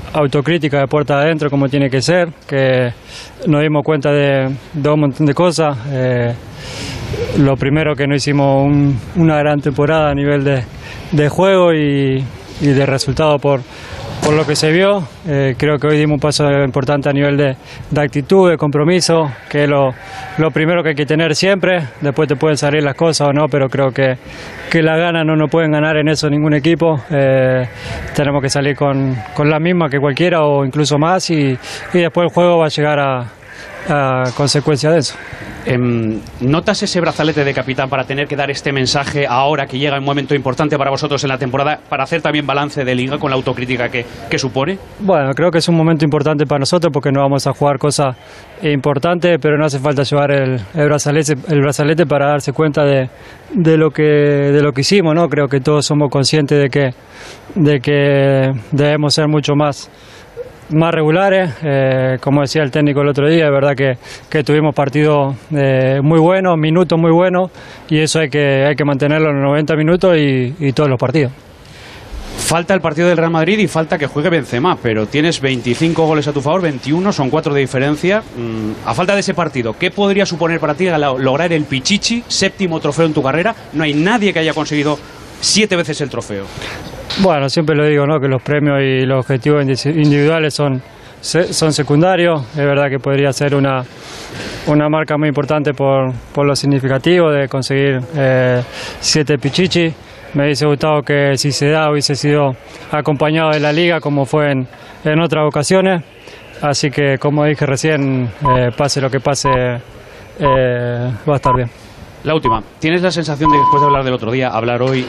autocrítica de puerta adentro como tiene que ser, que nos dimos cuenta de un montón de cosas. Lo primero, que no hicimos una gran temporada a nivel de juego y de resultado por lo que se vio. Creo que hoy dimos un paso importante a nivel de actitud, de compromiso, que es lo primero que hay que tener siempre. Después te pueden salir las cosas o no, pero creo que las ganas no nos pueden ganar en eso ningún equipo. Tenemos que salir con la misma que cualquiera o incluso más, y después el juego va a llegar a consecuencia de eso. ¿Notas ese brazalete de capitán para tener que dar este mensaje ahora que llega un momento importante para vosotros en la temporada, para hacer también balance de liga con la autocrítica que supone? Bueno, creo que es un momento importante para nosotros porque no vamos a jugar cosas importantes, pero no hace falta llevar el brazalete para darse cuenta de lo que hicimos, ¿no? Creo que todos somos conscientes de que debemos ser mucho más regulares. Como decía el técnico el otro día, es verdad que tuvimos partidos muy buenos, minutos muy buenos, y eso hay que mantenerlo en los 90 minutos y todos los partidos. Falta el partido del Real Madrid y falta que juegue Benzema, pero tienes 25 goles a tu favor, 21, son 4 de diferencia. A falta de ese partido, ¿qué podría suponer para ti lograr el Pichichi, 7º trofeo en tu carrera? No hay nadie que haya conseguido 7 veces el trofeo. Bueno, siempre lo digo, ¿no? Que los premios y los objetivos individuales son secundarios. Es verdad que podría ser una marca muy importante por lo significativo de conseguir 7 Pichichi. Me hubiese gustado que, si se da, hubiese sido acompañado de la Liga como fue en otras ocasiones. Así que, como dije recién, pase lo que pase, va a estar bien. La última, ¿tienes la sensación de, después de hablar del otro día, hablar hoy